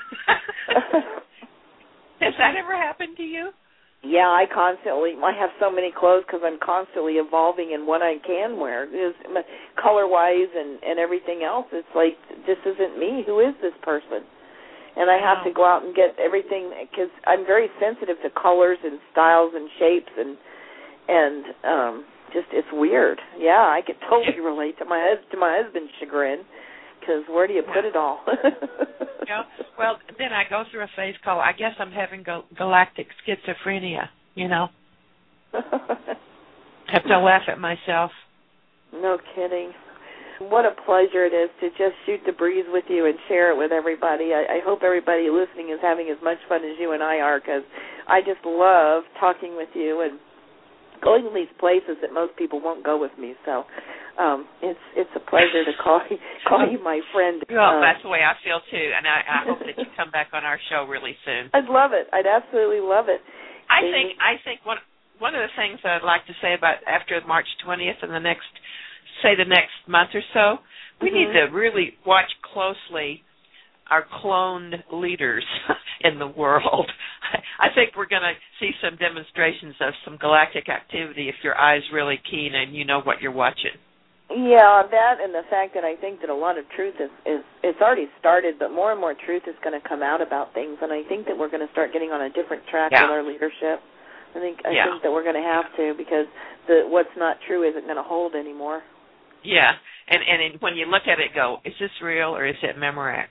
Has that ever happened to you? Yeah, I have so many clothes because I'm constantly evolving in what I can wear, color-wise and everything else. It's like, this isn't me. Who is this person? And I have to go out and get everything because I'm very sensitive to colors and styles and shapes and just it's weird. Yeah, I could totally relate to my husband's chagrin because where do you put it all? Well, then I go through a phase called, I guess I'm having galactic schizophrenia, I have to laugh at myself. No kidding. What a pleasure it is to just shoot the breeze with you and share it with everybody. I hope everybody listening is having as much fun as you and I are, because I just love talking with you and going to these places that most people won't go with me. So it's a pleasure to call you my friend. Well, that's the way I feel too, and I hope that you come back on our show really soon. I'd love it. I'd absolutely love it. I think one of the things that I'd like to say about after March 20th and the next month or so, we need to really watch closely our cloned leaders in the world. I think we're going to see some demonstrations of some galactic activity if your eye's really keen and you know what you're watching. Yeah, that and the fact that I think that a lot of truth is it's already started, but more and more truth is going to come out about things, and I think that we're going to start getting on a different track with our leadership. I think that we're going to have to, because what's not true isn't going to hold anymore. Yeah, and when you look at it, go, is this real or is it Memorex?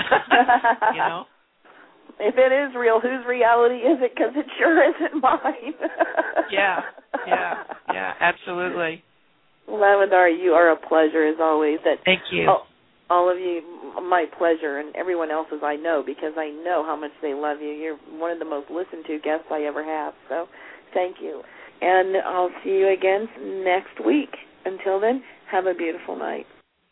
If it is real, whose reality is it? Because it sure isn't mine. Yeah, absolutely. Lavendar, you are a pleasure as always. Thank you. All of you, my pleasure, and everyone else's I know, because I know how much they love you. You're one of the most listened to guests I ever have, so thank you. And I'll see you again next week. Until then, have a beautiful night.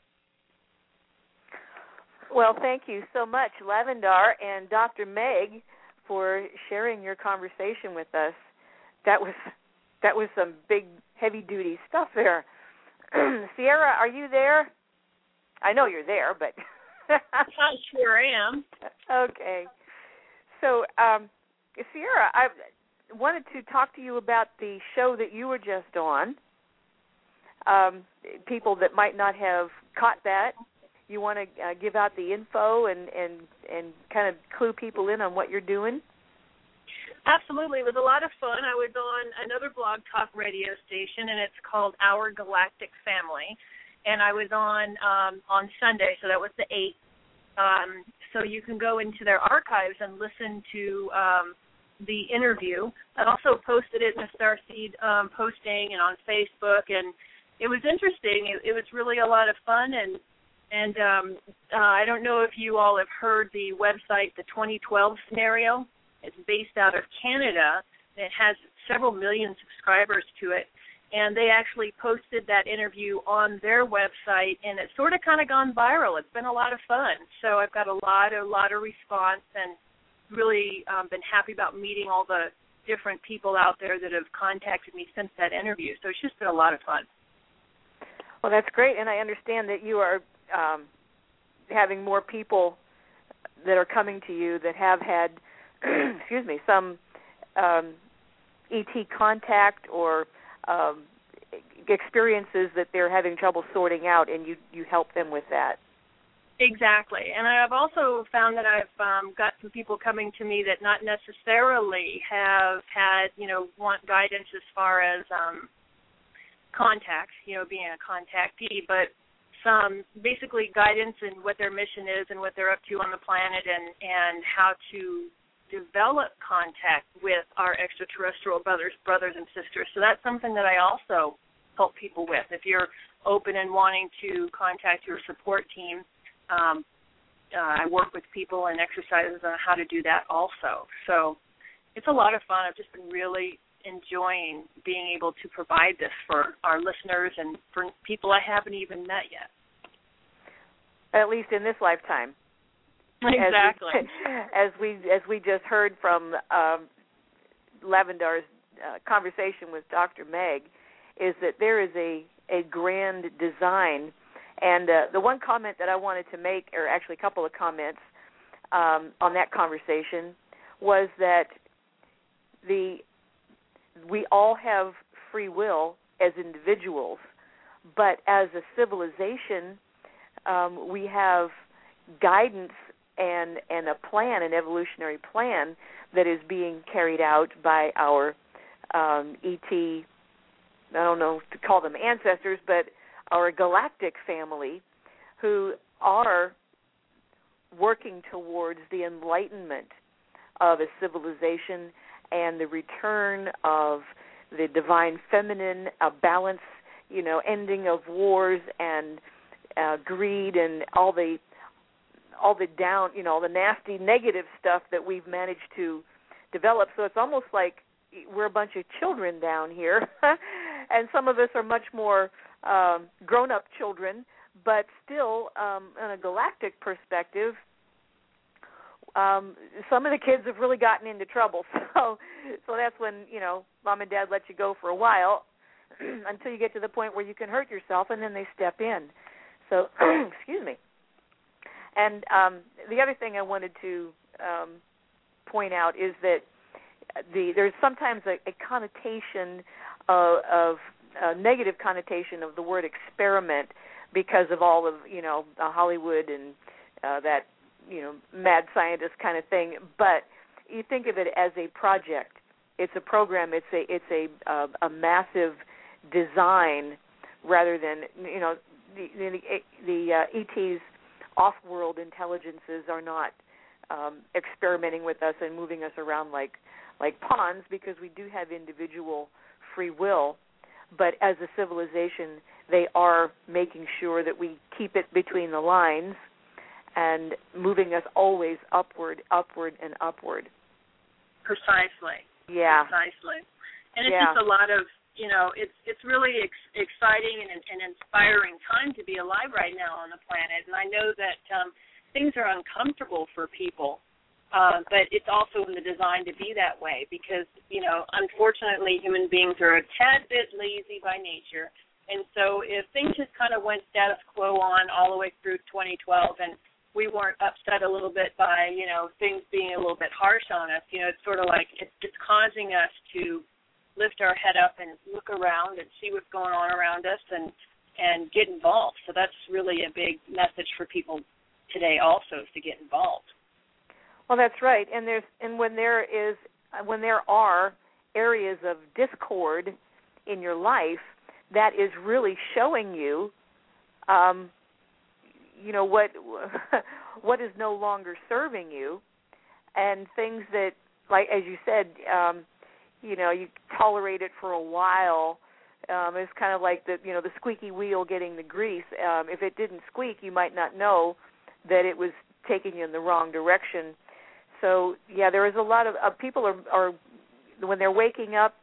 Well, thank you so much, Lavendar and Dr. Meg, for sharing your conversation with us. That was some big, heavy-duty stuff there. Sierra, are you there? I know you're there, but... I sure am. Okay. So, Sierra, I wanted to talk to you about the show that you were just on. People that might not have caught that, you want to give out the info and kind of clue people in on what you're doing? Absolutely. It was a lot of fun. I was on another blog talk radio station, and it's called Our Galactic Family. And I was on Sunday, so that was the 8th. So you can go into their archives and listen to the interview. I also posted it in the Starseed posting and on Facebook, and it was interesting. It was really a lot of fun, and And I don't know if you all have heard the website, the 2012 Scenario. It's based out of Canada. It has several million subscribers to it. And they actually posted that interview on their website, and it's sort of kind of gone viral. It's been a lot of fun. So I've got a lot of response, and really been happy about meeting all the different people out there that have contacted me since that interview. So it's just been a lot of fun. Well, that's great, and I understand that you are having more people that are coming to you that have had, excuse me, some ET contact or experiences that they're having trouble sorting out, and you help them with that. Exactly. And I've also found that I've got some people coming to me that not necessarily have had, want guidance as far as contacts, being a contactee, but some basically guidance in what their mission is and what they're up to on the planet, and how to develop contact with our extraterrestrial brothers and sisters. So that's something that I also help people with. If you're open and wanting to contact your support team, I work with people and exercises on how to do that also. So it's a lot of fun. I've just been really enjoying being able to provide this for our listeners and for people I haven't even met yet. At least in this lifetime. Exactly. As we just heard from Lavendar's conversation with Dr. Meg, is that there is a grand design. And the one comment that I wanted to make, or actually a couple of comments on that conversation, was that we all have free will as individuals, but as a civilization, we have guidance and a plan, an evolutionary plan that is being carried out by our ET, I don't know to call them ancestors, but our galactic family, who are working towards the enlightenment of a civilization and the return of the divine feminine, a balance, ending of wars and greed and all the down, the nasty negative stuff that we've managed to develop. So it's almost like we're a bunch of children down here, and some of us are much more grown-up children, but still, in a galactic perspective, some of the kids have really gotten into trouble. So that's when, mom and dad let you go for a while until you get to the point where you can hurt yourself, and then they step in. So, excuse me. And the other thing I wanted to point out is that there's sometimes a connotation of a negative connotation of the word experiment because of all of, Hollywood and that, mad scientist kind of thing. But you think of it as a project. It's a program. It's a massive design rather than, the ET's off-world intelligences are not experimenting with us and moving us around like pawns, because we do have individual free will. But as a civilization, they are making sure that we keep it between the lines and moving us always upward, and upward. Precisely. Yeah. Precisely. And it's just a lot of, it's really exciting and an inspiring time to be alive right now on the planet. And I know that things are uncomfortable for people, but it's also in the design to be that way because, unfortunately human beings are a tad bit lazy by nature. And so if things just kind of went status quo on all the way through 2012 and we weren't upset a little bit by, things being a little bit harsh on us, it's sort of like it's causing us to lift our head up and look around and see what's going on around us and get involved. So that's really a big message for people today also, is to get involved. Well, that's right. And when there are areas of discord in your life, that is really showing you what is no longer serving you, and things that, like as you said, you tolerate it for a while It's kind of like the squeaky wheel getting the grease. If it didn't squeak, you might not know that it was taking you in the wrong direction. So yeah, there is a lot of people are when they're waking up.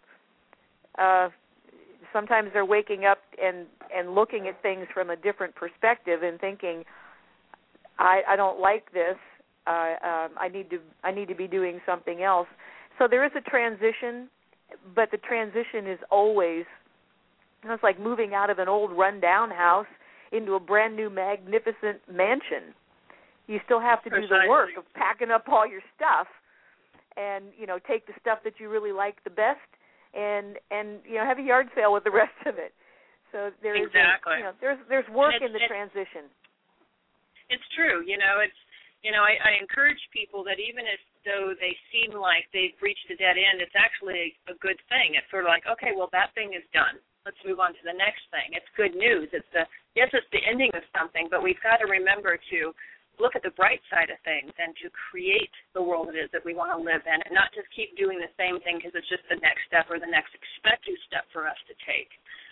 Sometimes they're waking up and looking at things from a different perspective and thinking, I don't like this. I need to be doing something else. So there is a transition, but the transition is always, it's like moving out of an old rundown house into a brand new magnificent mansion. You still have to do the work of packing up all your stuff and, take the stuff that you really like the best and have a yard sale with the rest of it. So there is there's work in the transition. It's true. I encourage people that even as though they seem like they've reached a dead end, it's actually a good thing. It's sort of like, okay, well, that thing is done. Let's move on to the next thing. It's good news. It's the ending of something, but we've got to remember to look at the bright side of things and to create the world it is that we want to live in, and not just keep doing the same thing because it's just the next step or the next expected step for us to take.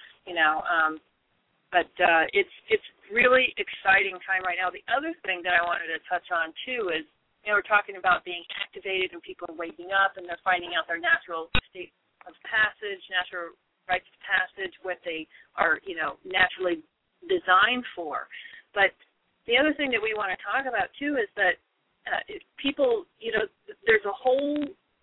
But it's really exciting time right now. The other thing that I wanted to touch on too is, we're talking about being activated and people are waking up and they're finding out their natural state of passage, natural rites of passage, what they are, naturally designed for. But the other thing that we want to talk about too is that people, there's a whole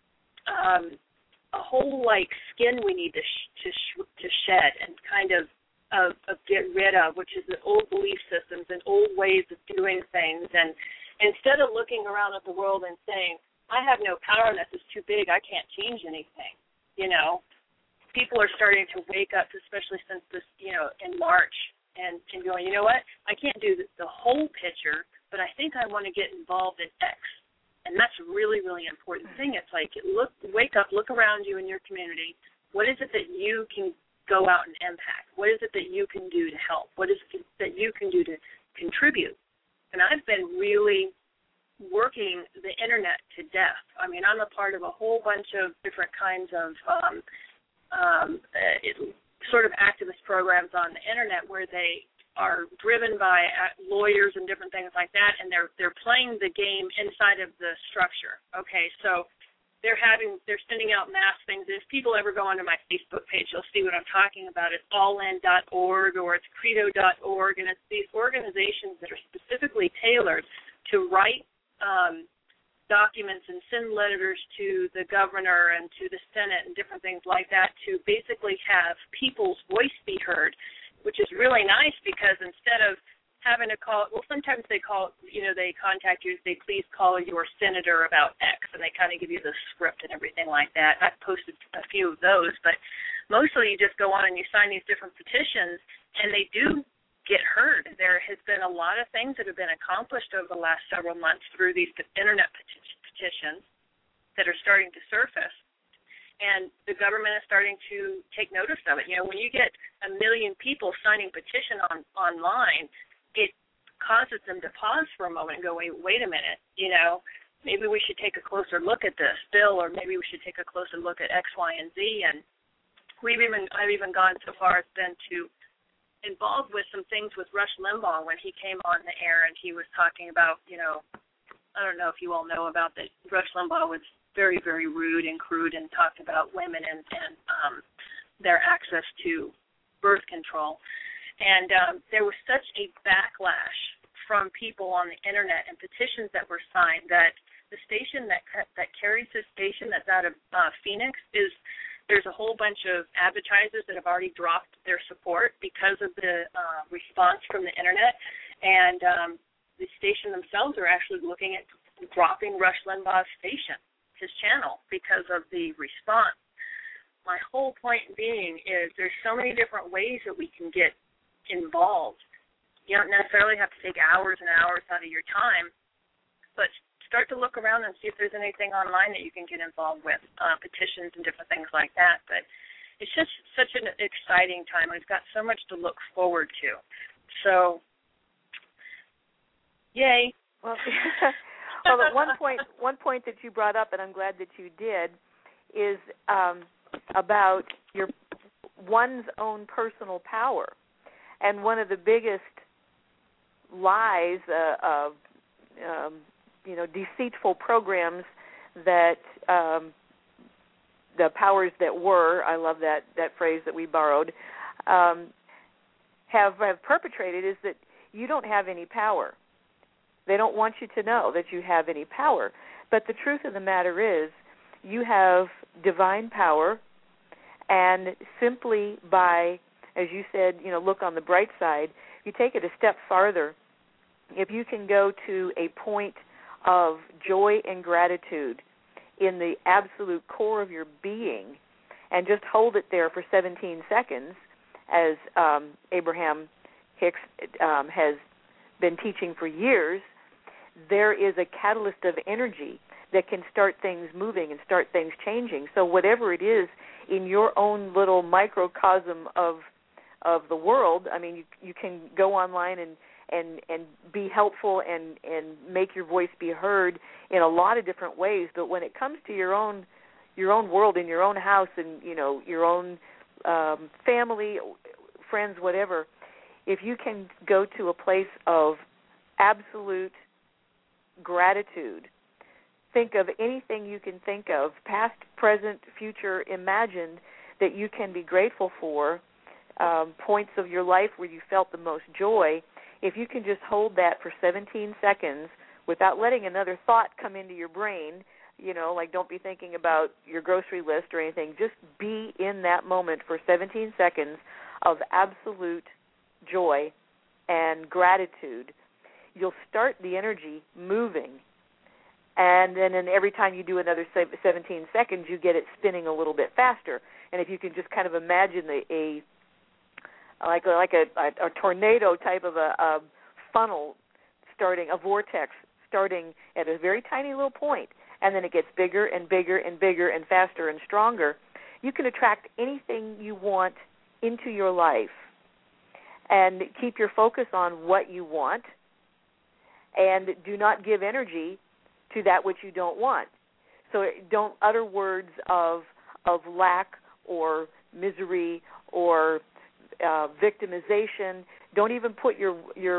like skin we need to shed and kind of get rid of, which is the old belief systems and old ways of doing things. And instead of looking around at the world and saying, I have no power, this is too big, I can't change anything, people are starting to wake up, especially since this, in March, and going, you know what, I can't do the whole picture, but I think I want to get involved in X. And that's a really, really important thing. It's like, wake up, look around you in your community. What is it that you can go out and impact? What is it that you can do to help? What is it that you can do to contribute? And I've been really working the Internet to death. I mean, I'm a part of a whole bunch of different kinds of sort of activist programs on the Internet where they are driven by lawyers and different things like that, and they're playing the game inside of the structure. Okay, so they're sending out mass things. If people ever go onto my Facebook page, you'll see what I'm talking about. It's allin.org or it's credo.org, and it's these organizations that are specifically tailored to write documents and send letters to the governor and to the Senate and different things like that to basically have people's voice be heard, which is really nice because instead of having to call, sometimes they contact you, they please call your senator about X, and they kind of give you the script and everything like that. I've posted a few of those, but mostly you just go on and you sign these different petitions, and they do get heard. There has been a lot of things that have been accomplished over the last several months through these Internet petitions that are starting to surface, and the government is starting to take notice of it. When you get 1 million people signing petition online, it causes them to pause for a moment and go, wait a minute, maybe we should take a closer look at this bill, or maybe we should take a closer look at X, Y, and Z. And I've even gone so far as then to involved with some things with Rush Limbaugh when he came on the air and he was talking about, I don't know if you all know about that. Rush Limbaugh was very, very rude and crude and talked about women and their access to birth control. And there was such a backlash from people on the Internet and petitions that were signed that the station that carries this station that's out of Phoenix there's a whole bunch of advertisers that have already dropped their support because of the response from the Internet, and the station themselves are actually looking at dropping Rush Limbaugh's station, his channel, because of the response. My whole point being is there's so many different ways that we can get involved. You don't necessarily have to take hours and hours out of your time, but start to look around and see if there's anything online that you can get involved with, petitions and different things like that. But it's just such an exciting time. We've got so much to look forward to. So, yay. Well, one point that you brought up, and I'm glad that you did, is about one's own personal power. And one of the biggest lies, deceitful programs that the powers that were, I love that phrase that we borrowed, have perpetrated is that you don't have any power. They don't want you to know that you have any power. But the truth of the matter is you have divine power, and simply by, as you said, look on the bright side, you take it a step farther. If you can go to a point of joy and gratitude in the absolute core of your being and just hold it there for 17 seconds, as Abraham Hicks has been teaching for years, there is a catalyst of energy that can start things moving and start things changing. So whatever it is in your own little microcosm of the world, I mean, you can go online and be helpful and make your voice be heard in a lot of different ways. But when it comes to your own world, in your own house, and your own family, friends, whatever, if you can go to a place of absolute gratitude, think of anything you can think of, past, present, future, imagined, that you can be grateful for, points of your life where you felt the most joy. If you can just hold that for 17 seconds without letting another thought come into your brain, like don't be thinking about your grocery list or anything, just be in that moment for 17 seconds of absolute joy and gratitude, you'll start the energy moving. And then every time you do another 17 seconds, you get it spinning a little bit faster. And if you can just kind of imagine a tornado type of a funnel starting, a vortex starting at a very tiny little point, and then it gets bigger and bigger and bigger and faster and stronger, you can attract anything you want into your life and keep your focus on what you want, and do not give energy to that which you don't want. So don't utter words of lack or misery or victimization. Don't even put your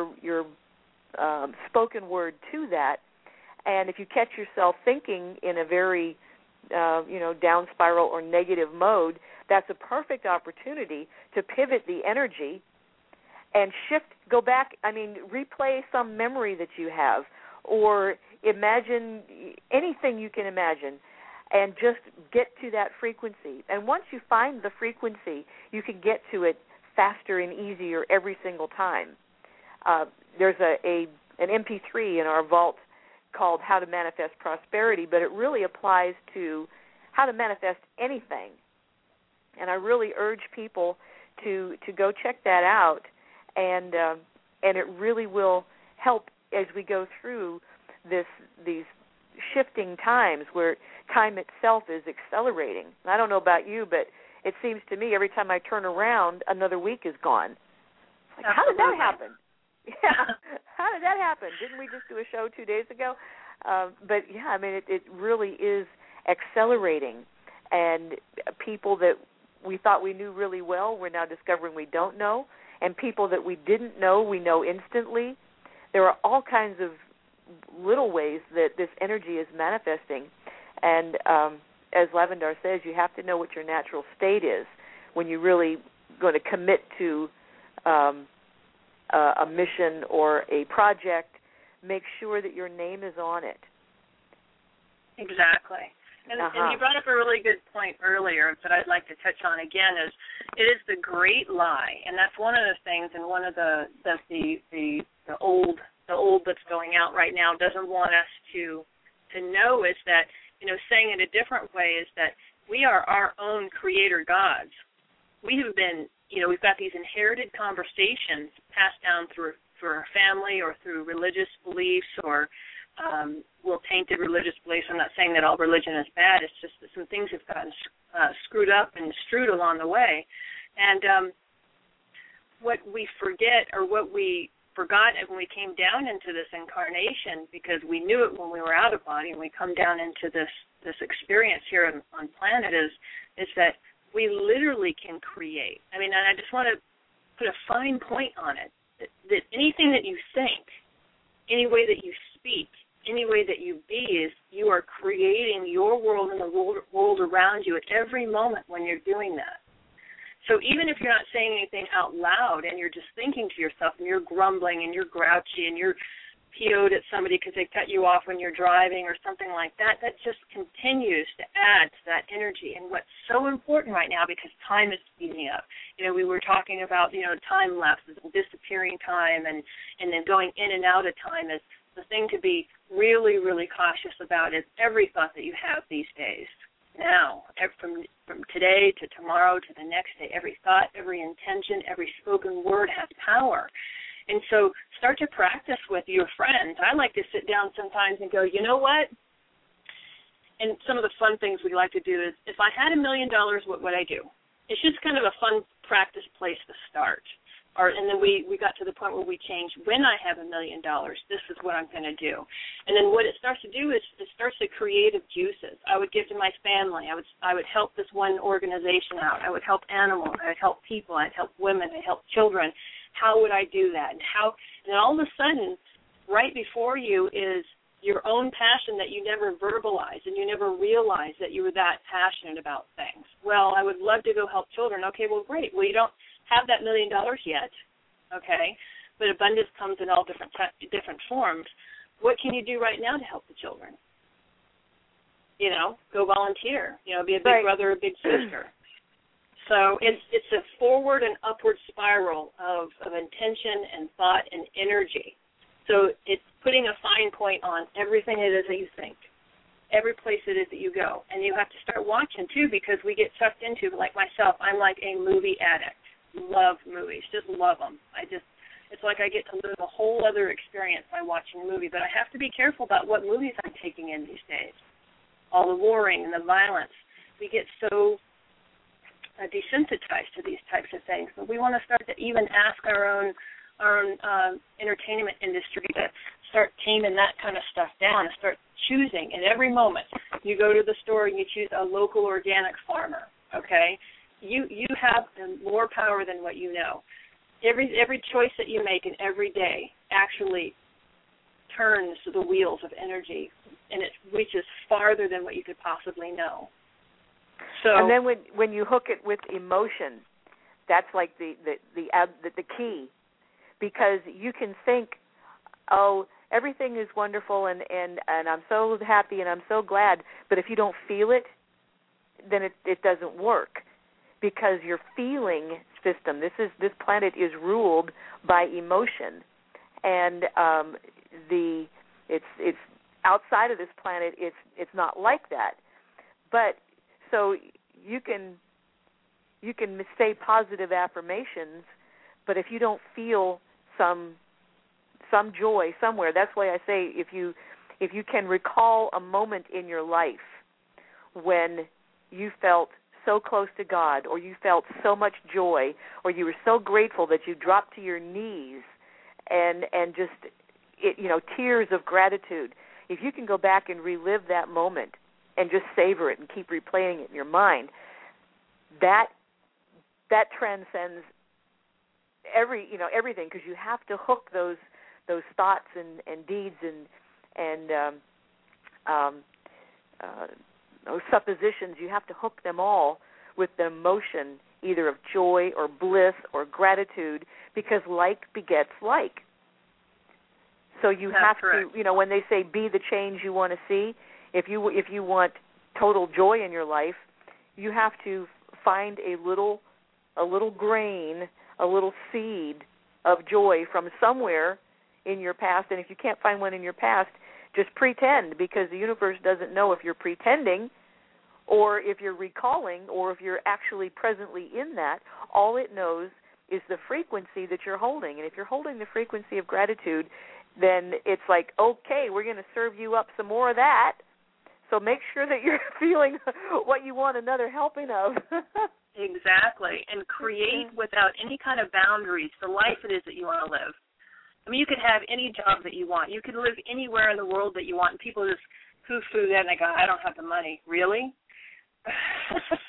spoken word to that. And if you catch yourself thinking in a very down spiral or negative mode, that's a perfect opportunity to pivot the energy and shift, go back, replay some memory that you have, or imagine anything you can imagine, and just get to that frequency. And once you find the frequency, you can get to it faster and easier every single time. There's an MP3 in our vault called How to Manifest Prosperity, but it really applies to how to manifest anything. And I really urge people to go check that out, and it really will help as we go through these shifting times where time itself is accelerating. I don't know about you, but it seems to me every time I turn around, another week is gone. Like, how did that happen? Yeah, how did that happen? Didn't we just do a show 2 days ago? But yeah, it really is accelerating, and people that we thought we knew really well, we're now discovering we don't know, and people that we didn't know, we know instantly. There are all kinds of little ways that this energy is manifesting, and as Lavendar says, you have to know what your natural state is when you're really going to commit to a mission or a project. Make sure that your name is on it. Exactly. And you brought up a really good point earlier that I'd like to touch on again, is it is the great lie, and that's one of the things, and one of the old that's going out right now doesn't want us to know, is that, saying it a different way, is that we are our own creator gods. We have been, we've got these inherited conversations passed down through our family or through religious beliefs or tainted religious beliefs. I'm not saying that all religion is bad. It's just that some things have gotten screwed up and strewed along the way. And what we forget, or what we forgot when we came down into this incarnation, because we knew it when we were out of body, and we come down into this experience here on planet, is that We literally can create. I mean, I just want to put a fine point on it, that anything that you think, any way that you speak, any way that you be, is you are creating your world and the world around you at every moment when you're doing that. So even if you're not saying anything out loud and you're just thinking to yourself and you're grumbling and you're grouchy and you're PO'd at somebody because they cut you off when you're driving or something like that, that just continues to add to that energy. And what's so important right now, because time is speeding up, we were talking about, time lapses and disappearing time and then going in and out of time, is the thing to be really, really cautious about is every thought that you have these days. Now, from today to tomorrow to the next day, every thought, every intention, every spoken word has power. And so start to practice with your friends. I like to sit down sometimes and go, you know what? And some of the fun things we like to do is, if I had $1 million, what would I do? It's just kind of a fun practice place to start. And then we got to the point where we changed, when I have $1 million, this is what I'm going to do. And then what it starts to do is it starts to creative juices. I would give to my family. I would help this one organization out. I would help animals. I would help people. I'd help women. I'd help children. How would I do that? And then all of a sudden, right before you is your own passion that you never verbalized and you never realized that you were that passionate about things. Well, I would love to go help children. Okay, well, great. Well, you don't have that $1 million yet, okay, but abundance comes in all different forms. What can you do right now to help the children? Go volunteer. Be a big brother, a big sister. So it's a forward and upward spiral of intention and thought and energy. So it's putting a fine point on everything it is that you think, every place it is that you go. And you have to start watching, too, because we get sucked into, like myself, I'm like a movie addict. Love movies, just love them. It's like I get to live a whole other experience by watching a movie. But I have to be careful about what movies I'm taking in these days. All the warring and the violence. We get so desensitized to these types of things, but we want to start to even ask our own entertainment industry to start taming that kind of stuff down and start choosing in every moment. You go to the store and you choose a local organic farmer, okay? You have more power than what you know. Every choice that you make in every day actually turns the wheels of energy, and it reaches farther than what you could possibly know. So, and then when you hook it with emotion, that's like the key, because you can think, oh, everything is wonderful and I'm so happy and I'm so glad, but if you don't feel it, then it doesn't work, because your feeling system, this planet is ruled by emotion, and it's outside of this planet, it's not like that, but. So you can say positive affirmations, but if you don't feel some joy somewhere, that's why I say if you can recall a moment in your life when you felt so close to God, or you felt so much joy, or you were so grateful that you dropped to your knees and just tears of gratitude. If you can go back and relive that moment and just savor it and keep replaying it in your mind, that transcends everything, because you have to hook those thoughts and deeds and those suppositions. You have to hook them all with the emotion, either of joy or bliss or gratitude, because like begets like. So you have to, when they say be the change you want to see, if you want total joy in your life, you have to find a little grain, a little seed of joy from somewhere in your past. And if you can't find one in your past, just pretend, because the universe doesn't know if you're pretending or if you're recalling or if you're actually presently in that. All it knows is the frequency that you're holding. And if you're holding the frequency of gratitude, then it's like, okay, we're going to serve you up some more of that. So make sure that you're feeling what you want another helping of. Exactly. And create without any kind of boundaries the life it is that you want to live. I mean, you could have any job that you want. You could live anywhere in the world that you want, and people just poo-poo that and they go, I don't have the money. Really?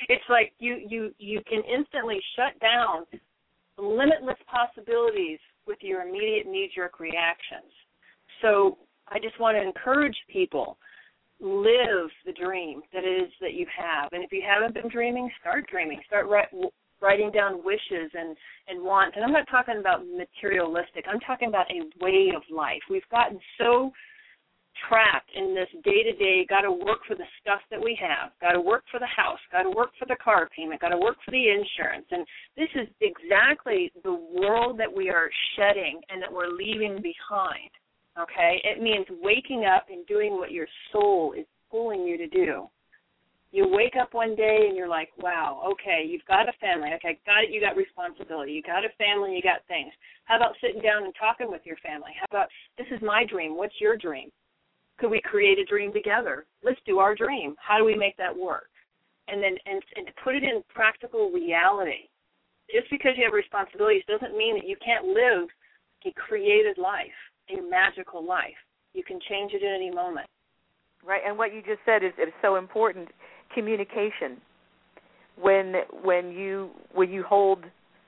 It's like you can instantly shut down limitless possibilities with your immediate knee-jerk reactions. So I just want to encourage people, live the dream that it is that you have. And if you haven't been dreaming, start dreaming. Start writing down wishes and wants. And I'm not talking about materialistic. I'm talking about a way of life. We've gotten so trapped in this day-to-day, got to work for the stuff that we have, got to work for the house, got to work for the car payment, got to work for the insurance. And this is exactly the world that we are shedding and that we're leaving behind, okay? It means waking up and doing what your soul is pulling you to do. You wake up one day and you're like, wow, okay, you've got a family. Okay, got it, you got responsibility. You got a family, you got things. How about sitting down and talking with your family? How about, this is my dream, what's your dream? Could we create a dream together? Let's do our dream. How do we make that work? And then and to put it in practical reality. Just because you have responsibilities doesn't mean that you can't live a created life, a magical life. You can change it at any moment. Right, and what you just said is so important. Communication. When you hold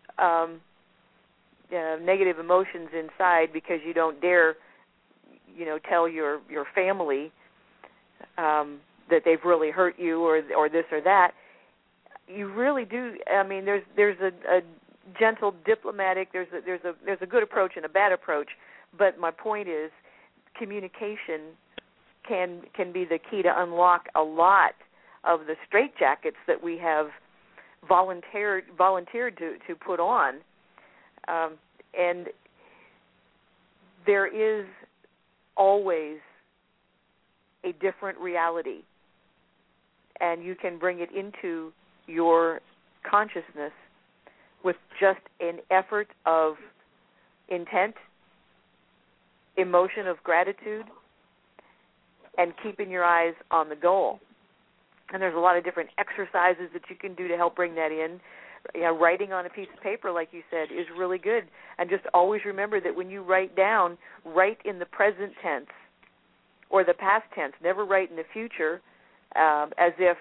negative emotions inside because you don't dare, tell your family that they've really hurt you or this or that, you really do. I mean, there's a gentle, diplomatic. There's a good approach and a bad approach. But my point is, communication can be the key to unlock a lot of the straitjackets that we have volunteered to put on, and there is always a different reality, and you can bring it into your consciousness with just an effort of intent, emotion of gratitude, and keeping your eyes on the goal. And there's a lot of different exercises that you can do to help bring that in. Writing on a piece of paper, like you said, is really good. And just always remember that when you write down, write in the present tense or the past tense. Never write in the future as if,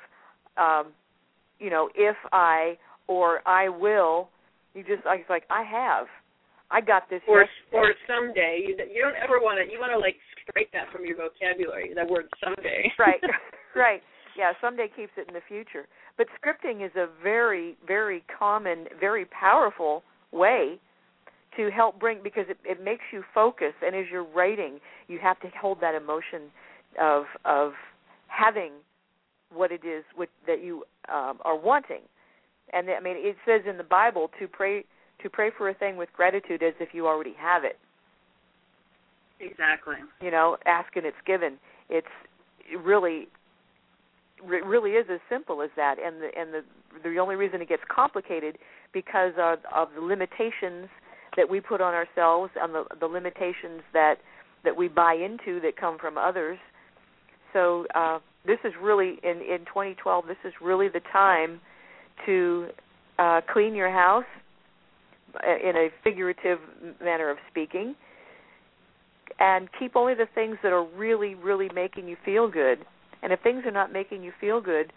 if I or I will. You just, it's like, I have. I got this. Or someday. You don't ever want to, you want to, strike that from your vocabulary, that word someday. Right, right. Yeah, someday keeps it in the future. But scripting is a very, very common, very powerful way to help bring, because it makes you focus, and as you're writing, you have to hold that emotion of having what it is that you are wanting. And I mean, it says in the Bible to pray for a thing with gratitude as if you already have it. Exactly. Ask and it's given. It really is as simple as that, and the only reason it gets complicated because of the limitations that we put on ourselves, and the limitations that we buy into that come from others. So this is really, in 2012, this is really the time to clean your house, in a figurative manner of speaking, and keep only the things that are really, really making you feel good. And if things are not making you feel good,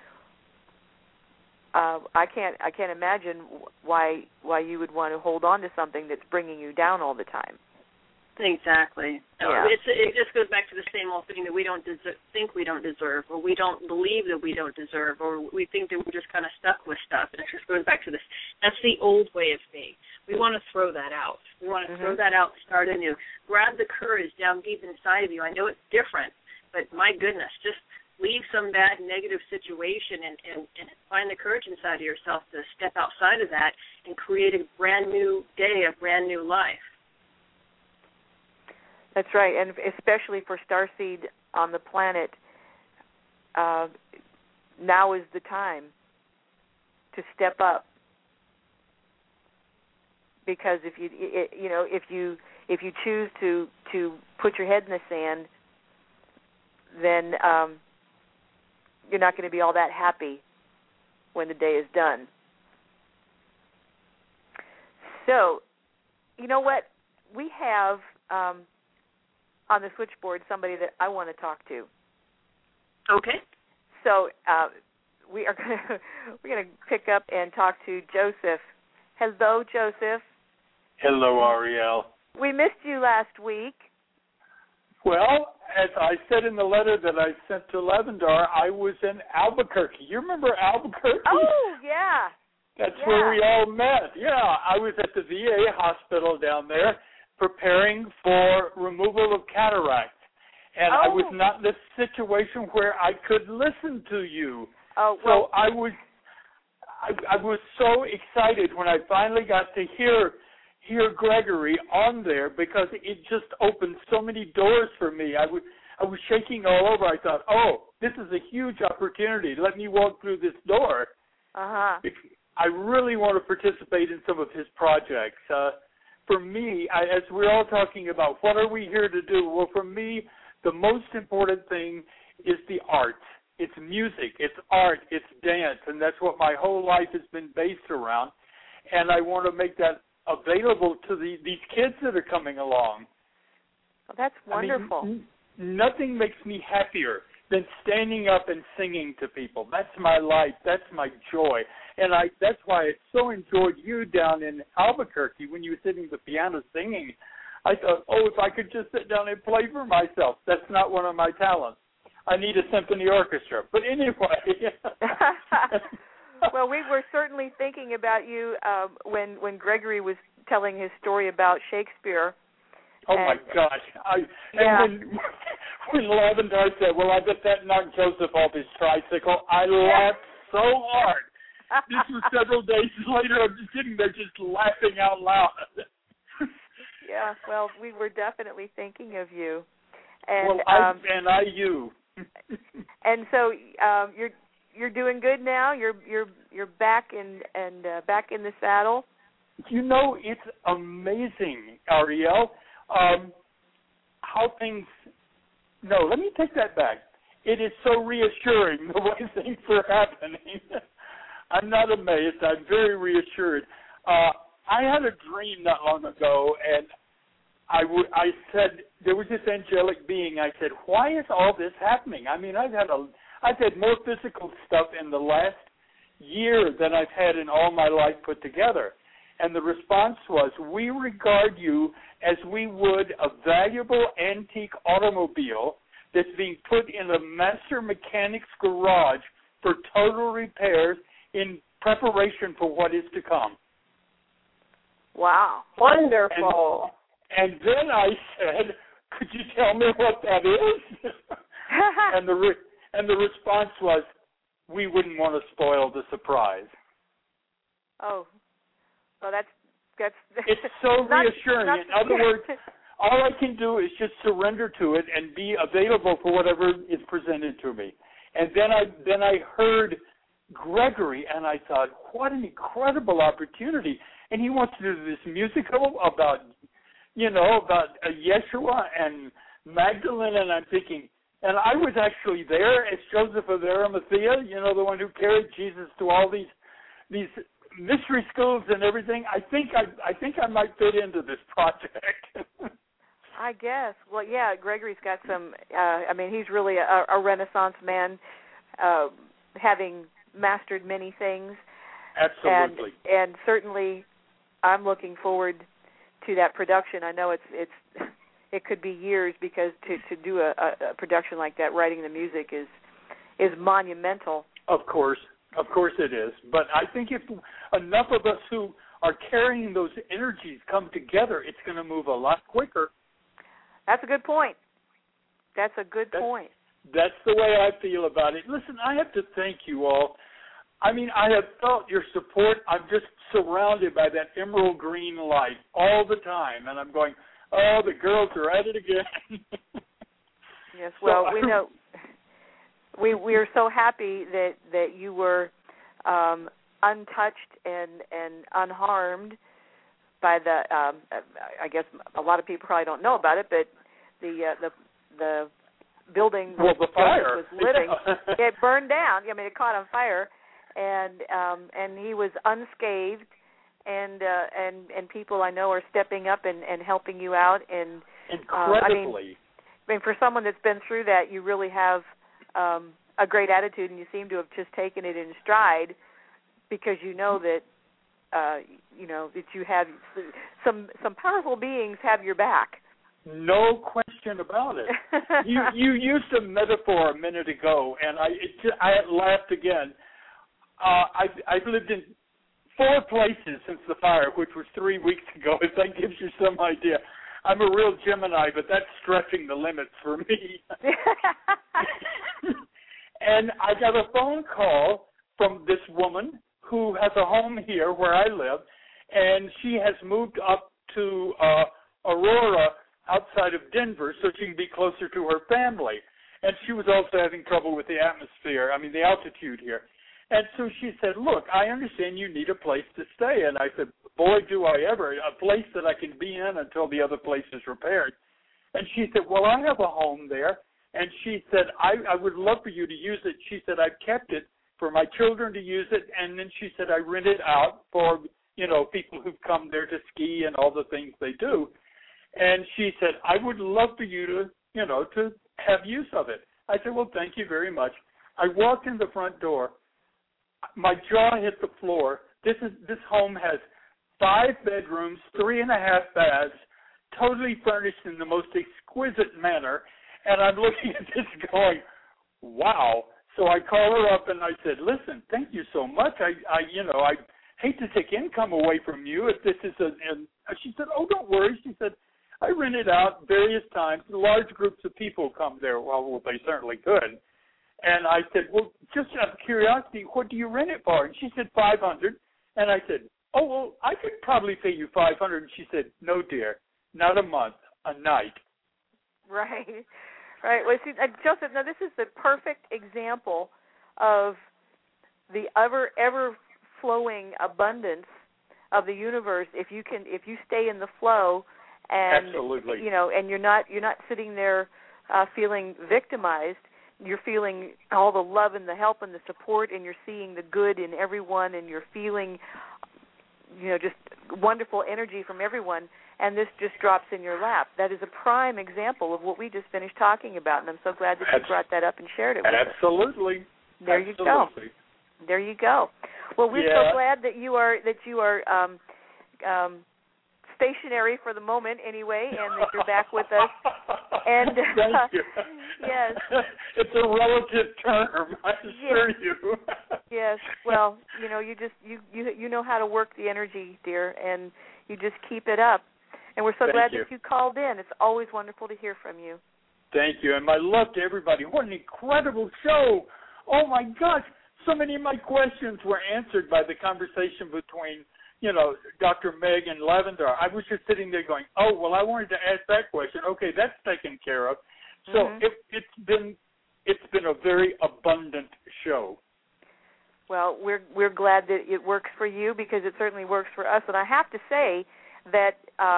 I can't imagine why you would want to hold on to something that's bringing you down all the time. Exactly. Yeah. It just goes back to the same old thing that we don't think we don't deserve, or we don't believe that we don't deserve, or we think that we're just kind of stuck with stuff. And it just goes back to this. That's the old way of being. We want to throw that out. We want to throw that out and start anew. Grab the courage down deep inside of you. I know it's different, but my goodness, just leave some bad, negative situation and find the courage inside of yourself to step outside of that and create a brand new day, a brand new life. That's right, and especially for Starseed on the planet, now is the time to step up. Because if you choose to put your head in the sand, then you're not going to be all that happy when the day is done. So, you know what? We have on the switchboard somebody that I want to talk to. Okay. So we're gonna pick up and talk to Joseph. Hello, Joseph. Hello, Ariel. We missed you last week. Well, as I said in the letter that I sent to Lavendar, I was in Albuquerque. You remember Albuquerque? Oh, yeah. That's where we all met. Yeah, I was at the VA hospital down there preparing for removal of cataract. And I was not in a situation where I could listen to you. Oh, well. So I was so excited when I finally got to hear Gregory on there, because it just opened so many doors for me. I was shaking all over. I thought, this is a huge opportunity. Let me walk through this door. Uh-huh. I really want to participate in some of his projects. For me, as we're all talking about, what are we here to do? Well, for me, the most important thing is the art. It's music, it's art, it's dance, and that's what my whole life has been based around. And I want to make that available to these kids that are coming along. Well, that's wonderful. I mean, nothing makes me happier than standing up and singing to people. That's my life. That's my joy. And that's why I so enjoyed you down in Albuquerque when you were sitting at the piano singing. I thought, if I could just sit down and play for myself. That's not one of my talents. I need a symphony orchestra. But anyway. Well, we were certainly thinking about you when Gregory was telling his story about Shakespeare. Oh, my gosh. When Lavendar said, well, I bet that knocked Joseph off his tricycle, I laughed so hard. This was several days later. I'm just sitting there just laughing out loud. Yeah, well, we were definitely thinking of you. And, you. And so you're doing good now. You're back back in the saddle. You know, it's amazing, Ariel, how things. No, let me take that back. It is so reassuring the way things are happening. I'm not amazed. I'm very reassured. I had a dream not long ago, and I said, there was this angelic being. I said, why is all this happening? I mean, I've had more physical stuff in the last year than I've had in all my life put together. And the response was, we regard you as we would a valuable antique automobile that's being put in a master mechanic's garage for total repairs in preparation for what is to come. Wow. Wonderful. And then I said, could you tell me what that is? and the response was, we wouldn't want to spoil the surprise. Oh, well, that's it's so reassuring. In other words, all I can do is just surrender to it and be available for whatever is presented to me. And then I heard Gregory, and I thought, what an incredible opportunity. And he wants to do this musical about Yeshua and Magdalene, and I'm thinking, and I was actually there as Joseph of Arimathea, the one who carried Jesus to all these mystery schools and everything. I think I might fit into this project. I guess. Well, yeah, Gregory's got some. He's really a Renaissance man, having mastered many things. Absolutely. And certainly, I'm looking forward to that production. I know it could be years, because to do a production like that, writing the music is monumental. Of course it is. But I think if enough of us who are carrying those energies come together, it's going to move a lot quicker. That's a good point. That's point. That's the way I feel about it. Listen, I have to thank you all. I mean, I have felt your support. I'm just surrounded by that emerald green light all the time, and I'm going, the girls are at it again. Yes, well, we know. We are so happy that you were untouched and unharmed by the. I guess a lot of people probably don't know about it, but the building the fire was living, it burned down. It caught on fire, and he was unscathed, and people I know are stepping up and helping you out. And incredibly. For someone that's been through that, you really have a great attitude, and you seem to have just taken it in stride because you know that that you have some powerful beings have your back. No question about it. You used a metaphor a minute ago, and I laughed again. I've lived in 4 places since the fire, which was 3 weeks ago, if that gives you some idea. I'm a real Gemini, but that's stretching the limits for me. And I got a phone call from this woman who has a home here where I live, and she has moved up to Aurora outside of Denver so she can be closer to her family. And she was also having trouble with the the altitude here. And so she said, look, I understand you need a place to stay. And I said, boy, do I ever, a place that I can be in until the other place is repaired. And she said, well, I have a home there. And she said, I would love for you to use it. She said, I've kept it for my children to use it. And then she said, I rent it out for, people who've come there to ski and all the things they do. And she said, I would love for you to have use of it. I said, well, thank you very much. I walked in the front door. My jaw hit the floor. This home has 5 bedrooms, 3.5 baths, totally furnished in the most exquisite manner. And I'm looking at this going, wow. So I called her up and I said, listen, thank you so much. I hate to take income away from you if this is and she said, oh, don't worry. She said, I rent it out various times. Large groups of people come there. Well, they certainly could. And I said, well, just out of curiosity, what do you rent it for? And she said, $500. And I said, oh, well, I could probably pay you $500. And she said, no, dear, not a month, a night. Right. Well, see, Joseph, now this is the perfect example of the ever-flowing abundance of the universe. If you stay in the flow, and absolutely, and you're not sitting there feeling victimized. You're feeling all the love and the help and the support, and you're seeing the good in everyone, and you're feeling, just wonderful energy from everyone, and this just drops in your lap. That is a prime example of what we just finished talking about, and I'm so glad that you brought that up and shared it with us. Absolutely. There you go. There you go. Well, we're so glad that you are stationary for the moment anyway, and that you're back with us. And thank you. Yes. It's a relative term, I assure you. Yes. Well, you know how to work the energy, dear, and you just keep it up. And we're so glad that you called in. It's always wonderful to hear from you. Thank you, and my love to everybody. What an incredible show. Oh, my gosh. So many of my questions were answered by the conversation between Dr. Meg and Lavender. I was just sitting there going, oh, well, I wanted to ask that question. Okay, that's taken care of. So it's been a very abundant show. Well, we're glad that it works for you because it certainly works for us. And I have to say that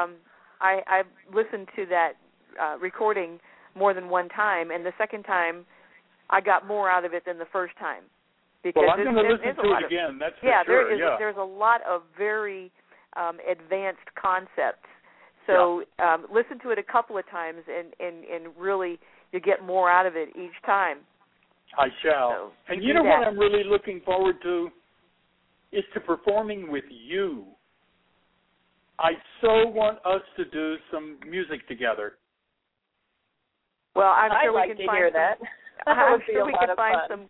I listened to that recording more than one time, and the second time I got more out of it than the first time. Because I'm going to listen to it again, that's for sure. There's a lot of very advanced concepts. So listen to it a couple of times, and really you get more out of it each time. I shall. So and you know what I'm really looking forward to is to performing with you. I so want us to do some music together. Well, I'm sure I'd we can like to hear that. I'm sure we can find some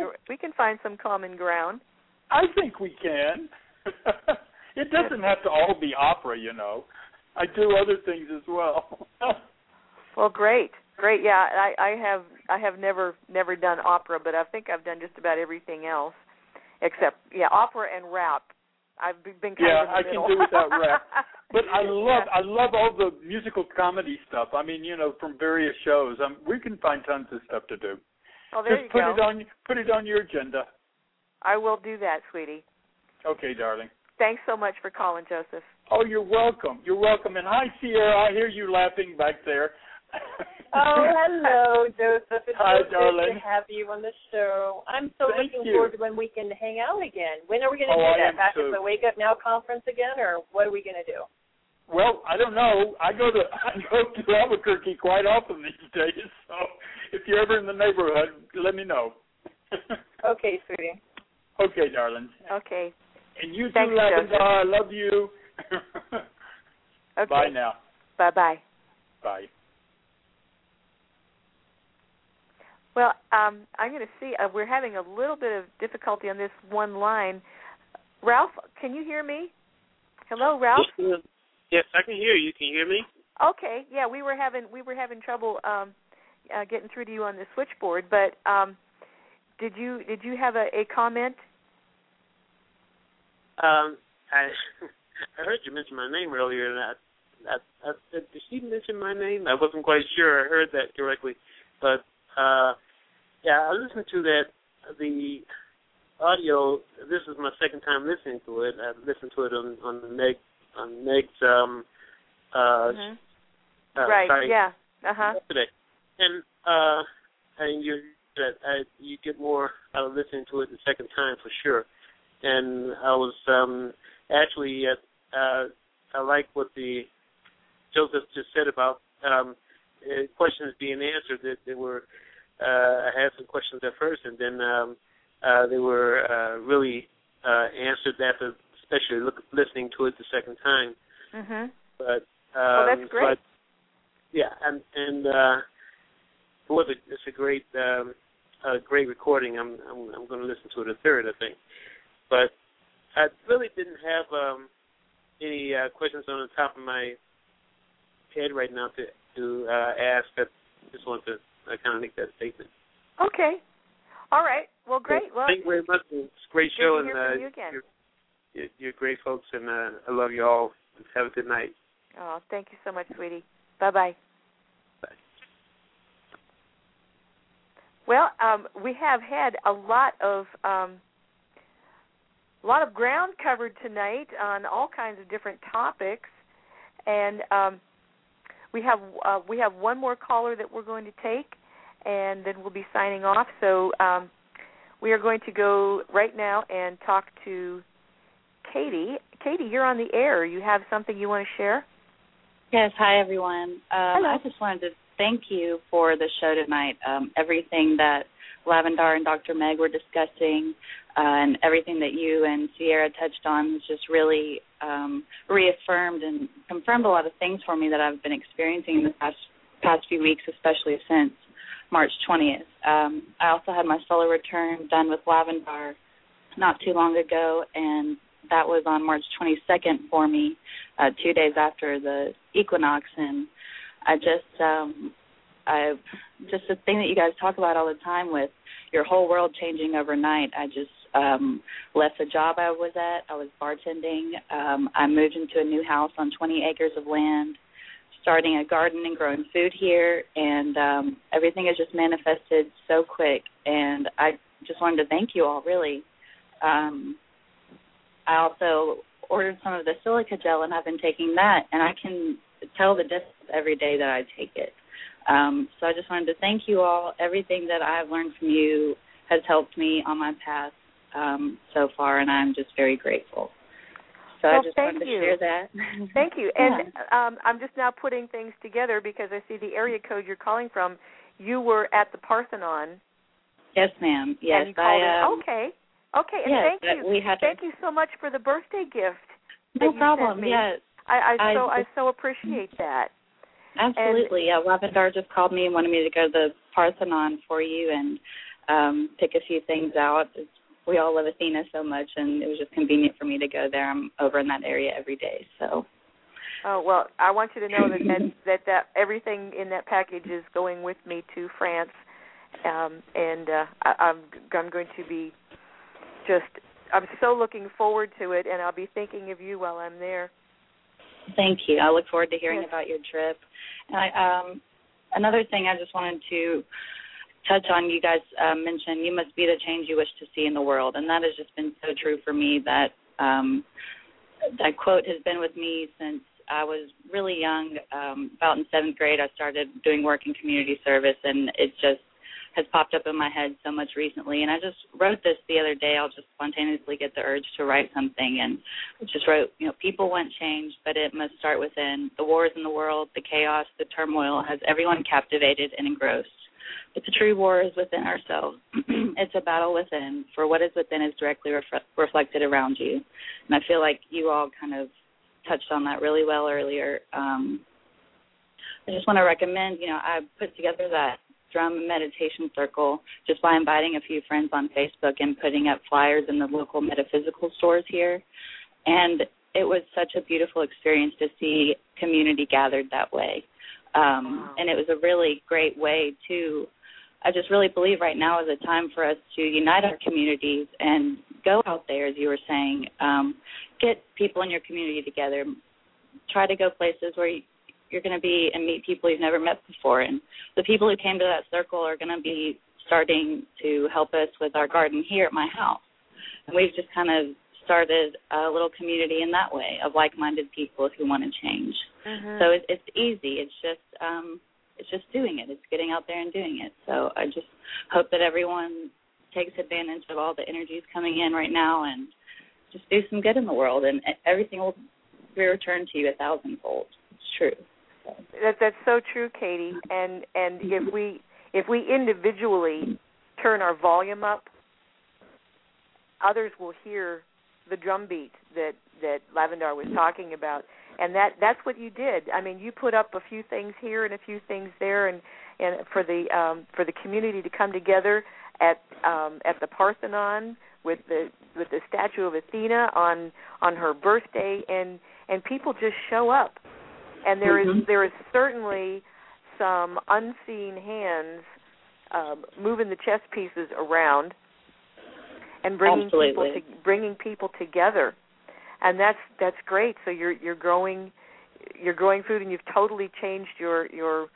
common ground. I think we can. It doesn't have to all be opera, I do other things as well. Well, great. Yeah, I have never done opera, but I think I've done just about everything else except opera and rap. I've been kind of in the middle. I can do without rap. But I love all the musical comedy stuff. I mean, from various shows. We can find tons of stuff to do. Oh, there Just you go. Put it on your agenda. I will do that, sweetie. Okay, darling. Thanks so much for calling, Joseph. Oh, you're welcome. You're welcome. And hi, Sierra. I hear you laughing back there. Oh, hello, Joseph. It's hi, so darling. good to have you on the show. I'm so Thank looking you. forward to when we can hang out again. When are we going to do that? Back at the Wake Up Now conference again, or what are we going to do? Well, I don't know. I go to Albuquerque quite often these days, so if you're ever in the neighborhood, let me know. Okay, sweetie. Okay, darling. Okay. And you Thanks, too, Lavendar. I love you. Okay. Bye now. Bye-bye. Bye. Well, I'm going to see. We're having a little bit of difficulty on this one line. Ralph, can you hear me? Hello, Ralph? Yes, I can hear you. Can you hear me? Okay. Yeah, we were having trouble getting through to you on the switchboard. But did you have a comment? I heard you mention my name earlier, and I said, did she mention my name? I wasn't quite sure I heard that correctly, but yeah, I listened to the audio. This is my second time listening to it. I listened to it on Meg's right. site Yeah. yesterday, and you get more out of listening to it the second time for sure. And I was actually I like what the Joseph just said about questions being answered. That they were I had some questions at first, and then they were really answered after, especially listening to it the second time. Mm-hmm. But well, that's great. But, yeah, and it's a great great recording. I'm going to listen to it a third, I think. But I really didn't have any questions on the top of my head right now to ask. I just want to kind of make that statement. Okay. All right. Well, great. Well, thank you very much. It's a great good show, to hear from you again. You're great folks, and I love you all. Have a good night. Oh, thank you so much, sweetie. Bye-bye. Bye. Well, we have had a lot of ground covered tonight on all kinds of different topics, and we have one more caller that we're going to take, and then we'll be signing off. So we are going to go right now and talk to Katie. Katie, you're on the air. You have something you want to share? Yes. Hi, everyone. Hello. I just wanted to thank you for the show tonight. Everything that Lavendar and Dr. Meg were discussing and everything that you and Sierra touched on was just really reaffirmed and confirmed a lot of things for me that I've been experiencing in the past few weeks, especially since March 20th. I also had my solar return done with Lavendar not too long ago, and that was on March 22nd for me, 2 days after the equinox. And I just the thing that you guys talk about all the time with your whole world changing overnight. I just left the job I was at. I was bartending. I moved into a new house on 20 acres of land, starting a garden and growing food here, and everything has just manifested so quick. And I just wanted to thank you all, really. I also ordered some of the silica gel, and I've been taking that, and I can tell the difference every day that I take it. So I just wanted to thank you all. Everything that I've learned from you has helped me on my path so far, and I'm just very grateful. So I just wanted to share that. Thank you. And I'm just now putting things together because I see the area code you're calling from. You were at the Parthenon. Yes, ma'am. Yes, and you called in. Okay. Okay, and yes, thank you. Thank you so much for the birthday gift. No problem. Yes. I so appreciate that. Absolutely. Lavendar just called me and wanted me to go to the Parthenon for you and pick a few things out. We all love Athena so much, and it was just convenient for me to go there. I'm over in that area every day. So. Oh, well, I want you to know that everything in that package is going with me to France, and I'm going to be I'm so looking forward to it, and I'll be thinking of you while I'm there. Thank you. I look forward to hearing about your trip. And another thing I just wanted to touch on, you guys mentioned you must be the change you wish to see in the world, and that has just been so true for me. That quote has been with me since I was really young. About in 7th grade, I started doing work in community service, and it just has popped up in my head so much recently. And I just wrote this the other day. I'll just spontaneously get the urge to write something, and just wrote, people want change, but it must start within. The wars in the world, the chaos, the turmoil has everyone captivated and engrossed. But the true war is within ourselves. It's a battle within, for what is within is directly reflected around you. And I feel like you all kind of touched on that really well earlier. I just want to recommend, I put together that drum meditation circle just by inviting a few friends on Facebook and putting up flyers in the local metaphysical stores here. And it was such a beautiful experience to see community gathered that way. Wow. And it was a really great way to, I just really believe right now is a time for us to unite our communities and go out there, as you were saying, get people in your community together, try to go places where you're going to be and meet people you've never met before. And the people who came to that circle are going to be starting to help us with our garden here at my house. And we've just kind of started a little community in that way of like-minded people who want to change. Mm-hmm. So it's easy. It's just doing it. It's getting out there and doing it. So I just hope that everyone takes advantage of all the energies coming in right now and just do some good in the world, and everything will be returned to you 1,000-fold. It's true. So. That's so true, Katie. And if we individually turn our volume up, others will hear the drum beat that Lavendar was talking about, and that's what you did. I mean, you put up a few things here and a few things there, and for the community to come together at the Parthenon with the statue of Athena on her birthday, and people just show up, and there is certainly some unseen hands moving the chess pieces around and bringing people together, and that's great. So you're growing food, and you've totally changed your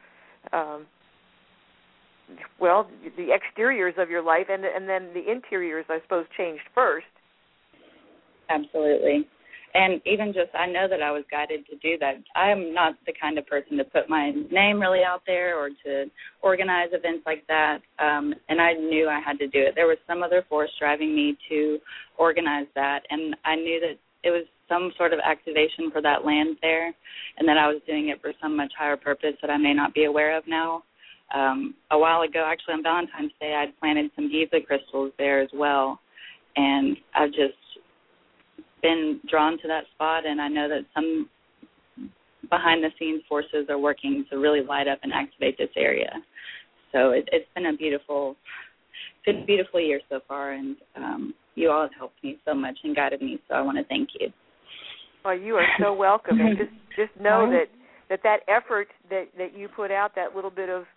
the exteriors of your life, and then the interiors, I suppose, changed first. Absolutely. And even just, I know that I was guided to do that. I am not the kind of person to put my name really out there or to organize events like that, and I knew I had to do it. There was some other force driving me to organize that, and I knew that it was some sort of activation for that land there, and that I was doing it for some much higher purpose that I may not be aware of now. A while ago, actually on Valentine's Day, I'd planted some Giza crystals there as well, and I've just been drawn to that spot, and I know that some behind-the-scenes forces are working to really light up and activate this area. So it's been a beautiful year so far, and you all have helped me so much and guided me, so I want to thank you. Well, you are so welcome, and just know that effort that you put out, that little bit of,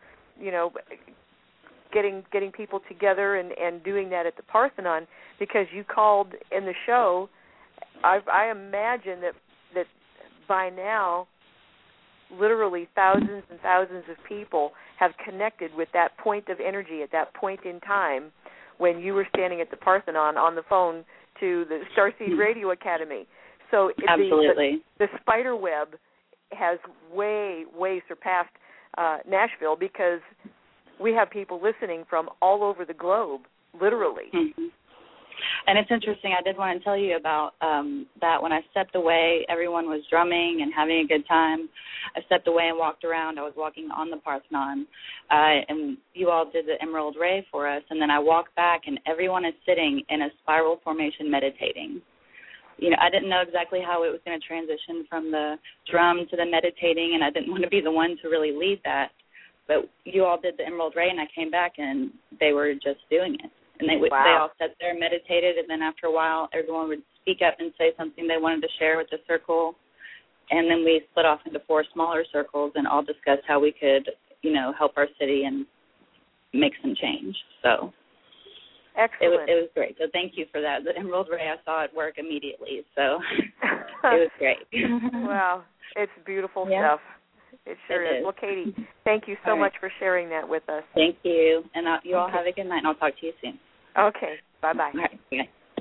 getting people together and doing that at the Parthenon, because you called in the show, I imagine that by now, literally thousands and thousands of people have connected with that point of energy at that point in time when you were standing at the Parthenon on the phone to the Starseed Radio Academy. So absolutely, the spider web has way surpassed Nashville, because we have people listening from all over the globe, literally. Mm-hmm. And it's interesting, I did want to tell you about that. When I stepped away, everyone was drumming and having a good time. I stepped away and walked around. I was walking on the Parthenon, and you all did the Emerald Ray for us. And then I walked back, and everyone is sitting in a spiral formation meditating. I didn't know exactly how it was going to transition from the drum to the meditating, and I didn't want to be the one to really lead that. But you all did the Emerald Ray, and I came back, and they were just doing it. And they all sat there and meditated, and then after a while, everyone would speak up and say something they wanted to share with the circle. And then we split off into 4 smaller circles and all discussed how we could, help our city and make some change. So excellent. It was great. So thank you for that. The Emerald Ray, I saw it work immediately. So it was great. Wow. It's beautiful stuff. It sure is. Well, Katie, thank you so much for sharing that with us. Thank you. And you all have a good night, and I'll talk to you soon. Okay. Bye-bye. All right. Bye.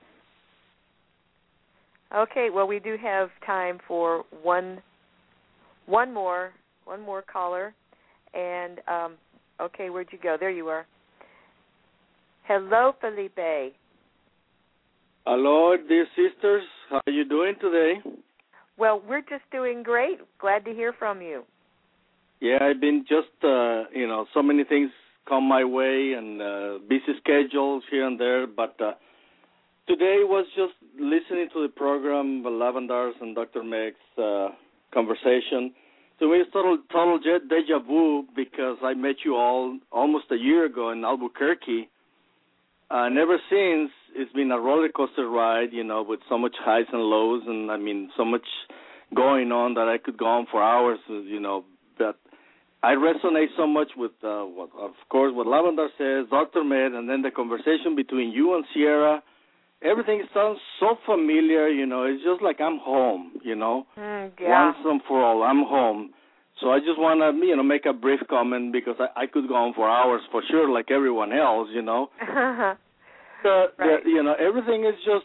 Okay, well, we do have time for one more caller. And, okay, where'd you go? There you are. Hello, Felipe. Hello, dear sisters. How are you doing today? Well, we're just doing great. Glad to hear from you. Yeah, I've been just, so many things come my way and busy schedules here and there. But today was just listening to the program, Lavendar's and Dr. Meg's conversation. To me, it's total deja vu because I met you all almost a year ago in Albuquerque. And ever since, it's been a roller coaster ride, with so much highs and lows, and so much going on that I could go on for hours, But I resonate so much with, what Lavendar says, Dr. Med, and then the conversation between you and Sierra. Everything sounds so familiar, It's just like I'm home, Yeah. Once and for all, I'm home. So I just want to, make a brief comment because I could go on for hours for sure, like everyone else, Right. Everything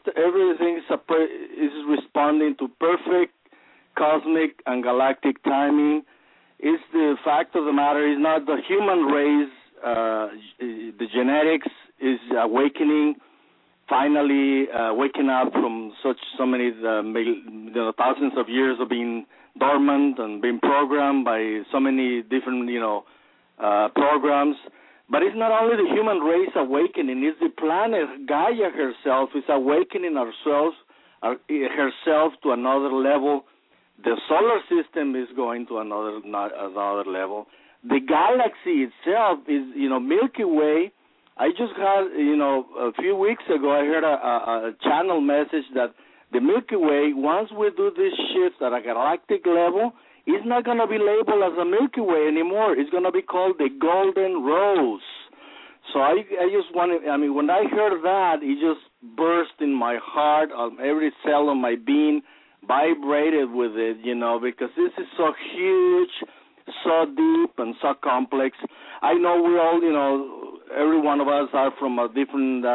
is responding to perfect cosmic and galactic timing. It's the fact of the matter is not the human race, the genetics is awakening, finally waking up from so many thousands of years of being dormant and being programmed by so many different programs. But it's not only the human race awakening; it's the planet Gaia herself is awakening herself to another level. The solar system is going to another level. The galaxy itself is, Milky Way. I just had, a few weeks ago, I heard a channel message that the Milky Way, once we do this shift at a galactic level, it's not going to be labeled as a Milky Way anymore. It's going to be called the Golden Rose. So I just wanted, when I heard that, it just burst in my heart, every cell of my being vibrated with it, because this is so huge, so deep, and so complex. I know we all, every one of us are from a different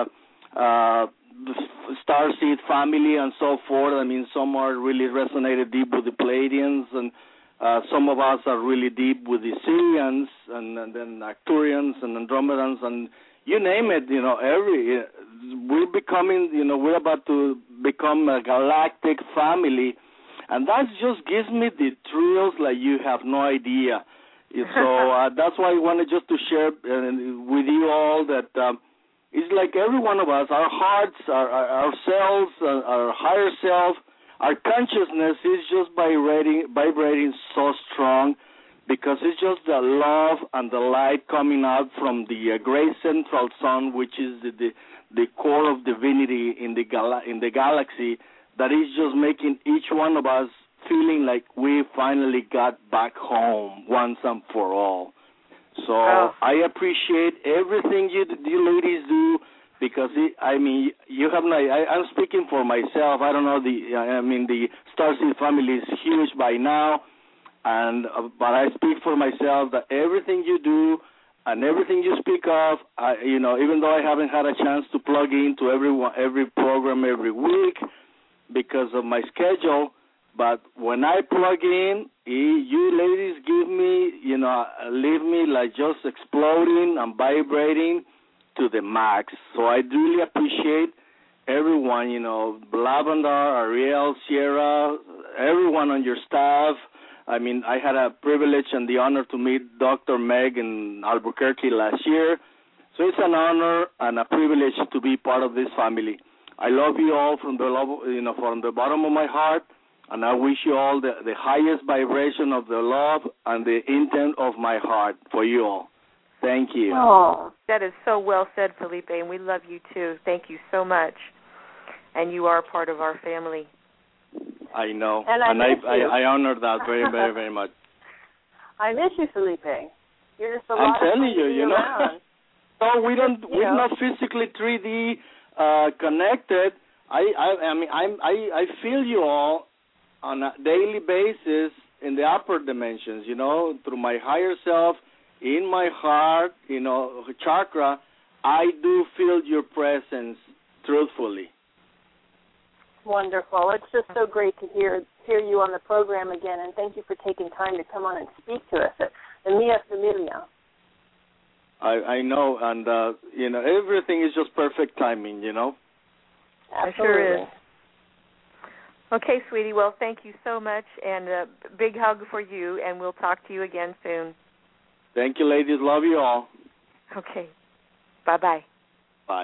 starseed family and so forth. Some are really resonated deep with the Pleiadians, and some of us are really deep with the Sirians, and then Arcturians and Andromedans, and you name it. We're becoming, we're about to become a galactic family, and that just gives me the thrills like you have no idea. So that's why I wanted just to share with you all that it's like every one of us, our hearts, our selves, our higher self, our consciousness is just vibrating so strong because it's just the love and the light coming out from the great central sun, which is the core of divinity in the galaxy, that is just making each one of us feeling like we finally got back home once and for all. So I appreciate everything you ladies do because, you have no, I'm speaking for myself. I don't know, the Starseed family is huge by now, but I speak for myself that everything you do and everything you speak of, even though I haven't had a chance to plug into every program every week because of my schedule, but when I plug in, you ladies leave me like just exploding and vibrating to the max. So I really appreciate everyone, Lavendar, Ariel, Sierra, everyone on your staff. I had a privilege and the honor to meet Dr. Meg in Albuquerque last year. So it's an honor and a privilege to be part of this family. I love you all from the bottom of my heart. And I wish you all the highest vibration of the love and the intent of my heart for you all. Thank you. Oh, that is so well said, Felipe, and we love you too. Thank you so much. And you are part of our family. I know. And I honor that very, very, very much. I miss you, Felipe. You're just a lot I'm of fun telling you, to be around. No, we're not physically 3D connected. I feel you all on a daily basis in the upper dimensions, through my higher self, in my heart, chakra, I do feel your presence truthfully. Wonderful. It's just so great to hear you on the program again, and thank you for taking time to come on and speak to us at the Mia Familia. I know, and, everything is just perfect timing, Absolutely. It sure is. Okay, sweetie. Well, thank you so much, and a big hug for you, and we'll talk to you again soon. Thank you, ladies. Love you all. Okay. Bye-bye. Bye.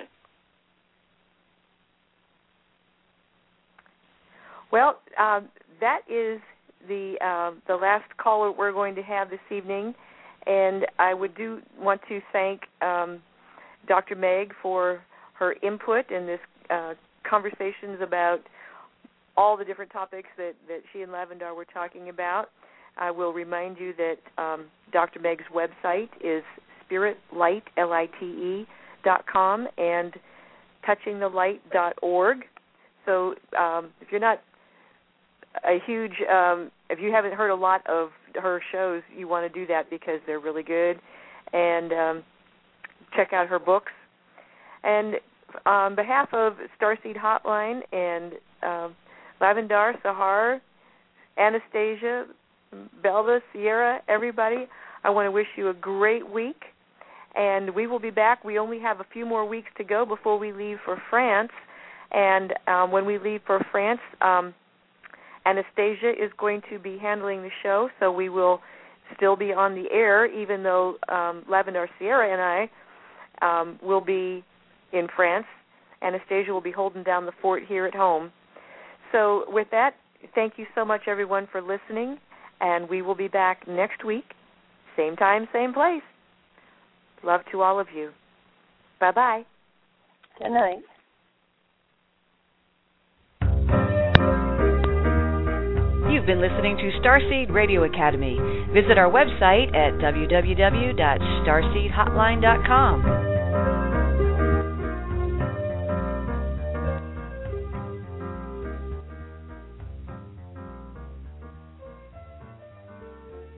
Well, that is the last caller we're going to have this evening, and I do want to thank Dr. Meg for her input in this conversations about all the different topics that she and Lavendar were talking about. I will remind you that Dr. Meg's website is spiritlight, LITE.com, and touchingthelight.org. So if you're not a huge, if you haven't heard a lot of her shows, you want to do that because they're really good. And check out her books. And on behalf of Starseed Hotline and Lavendar, Sahar, Anastasia, Belva, Sierra, everybody, I want to wish you a great week. And we will be back. We only have a few more weeks to go before we leave for France. And when we leave for France, Anastasia is going to be handling the show, so we will still be on the air, even though Lavendar, Sierra, and I will be in France. Anastasia will be holding down the fort here at home. So with that, thank you so much, everyone, for listening, and we will be back next week, same time, same place. Love to all of you. Bye-bye. Good night. You've been listening to Starseed Radio Academy. Visit our website at www.starseedhotline.com.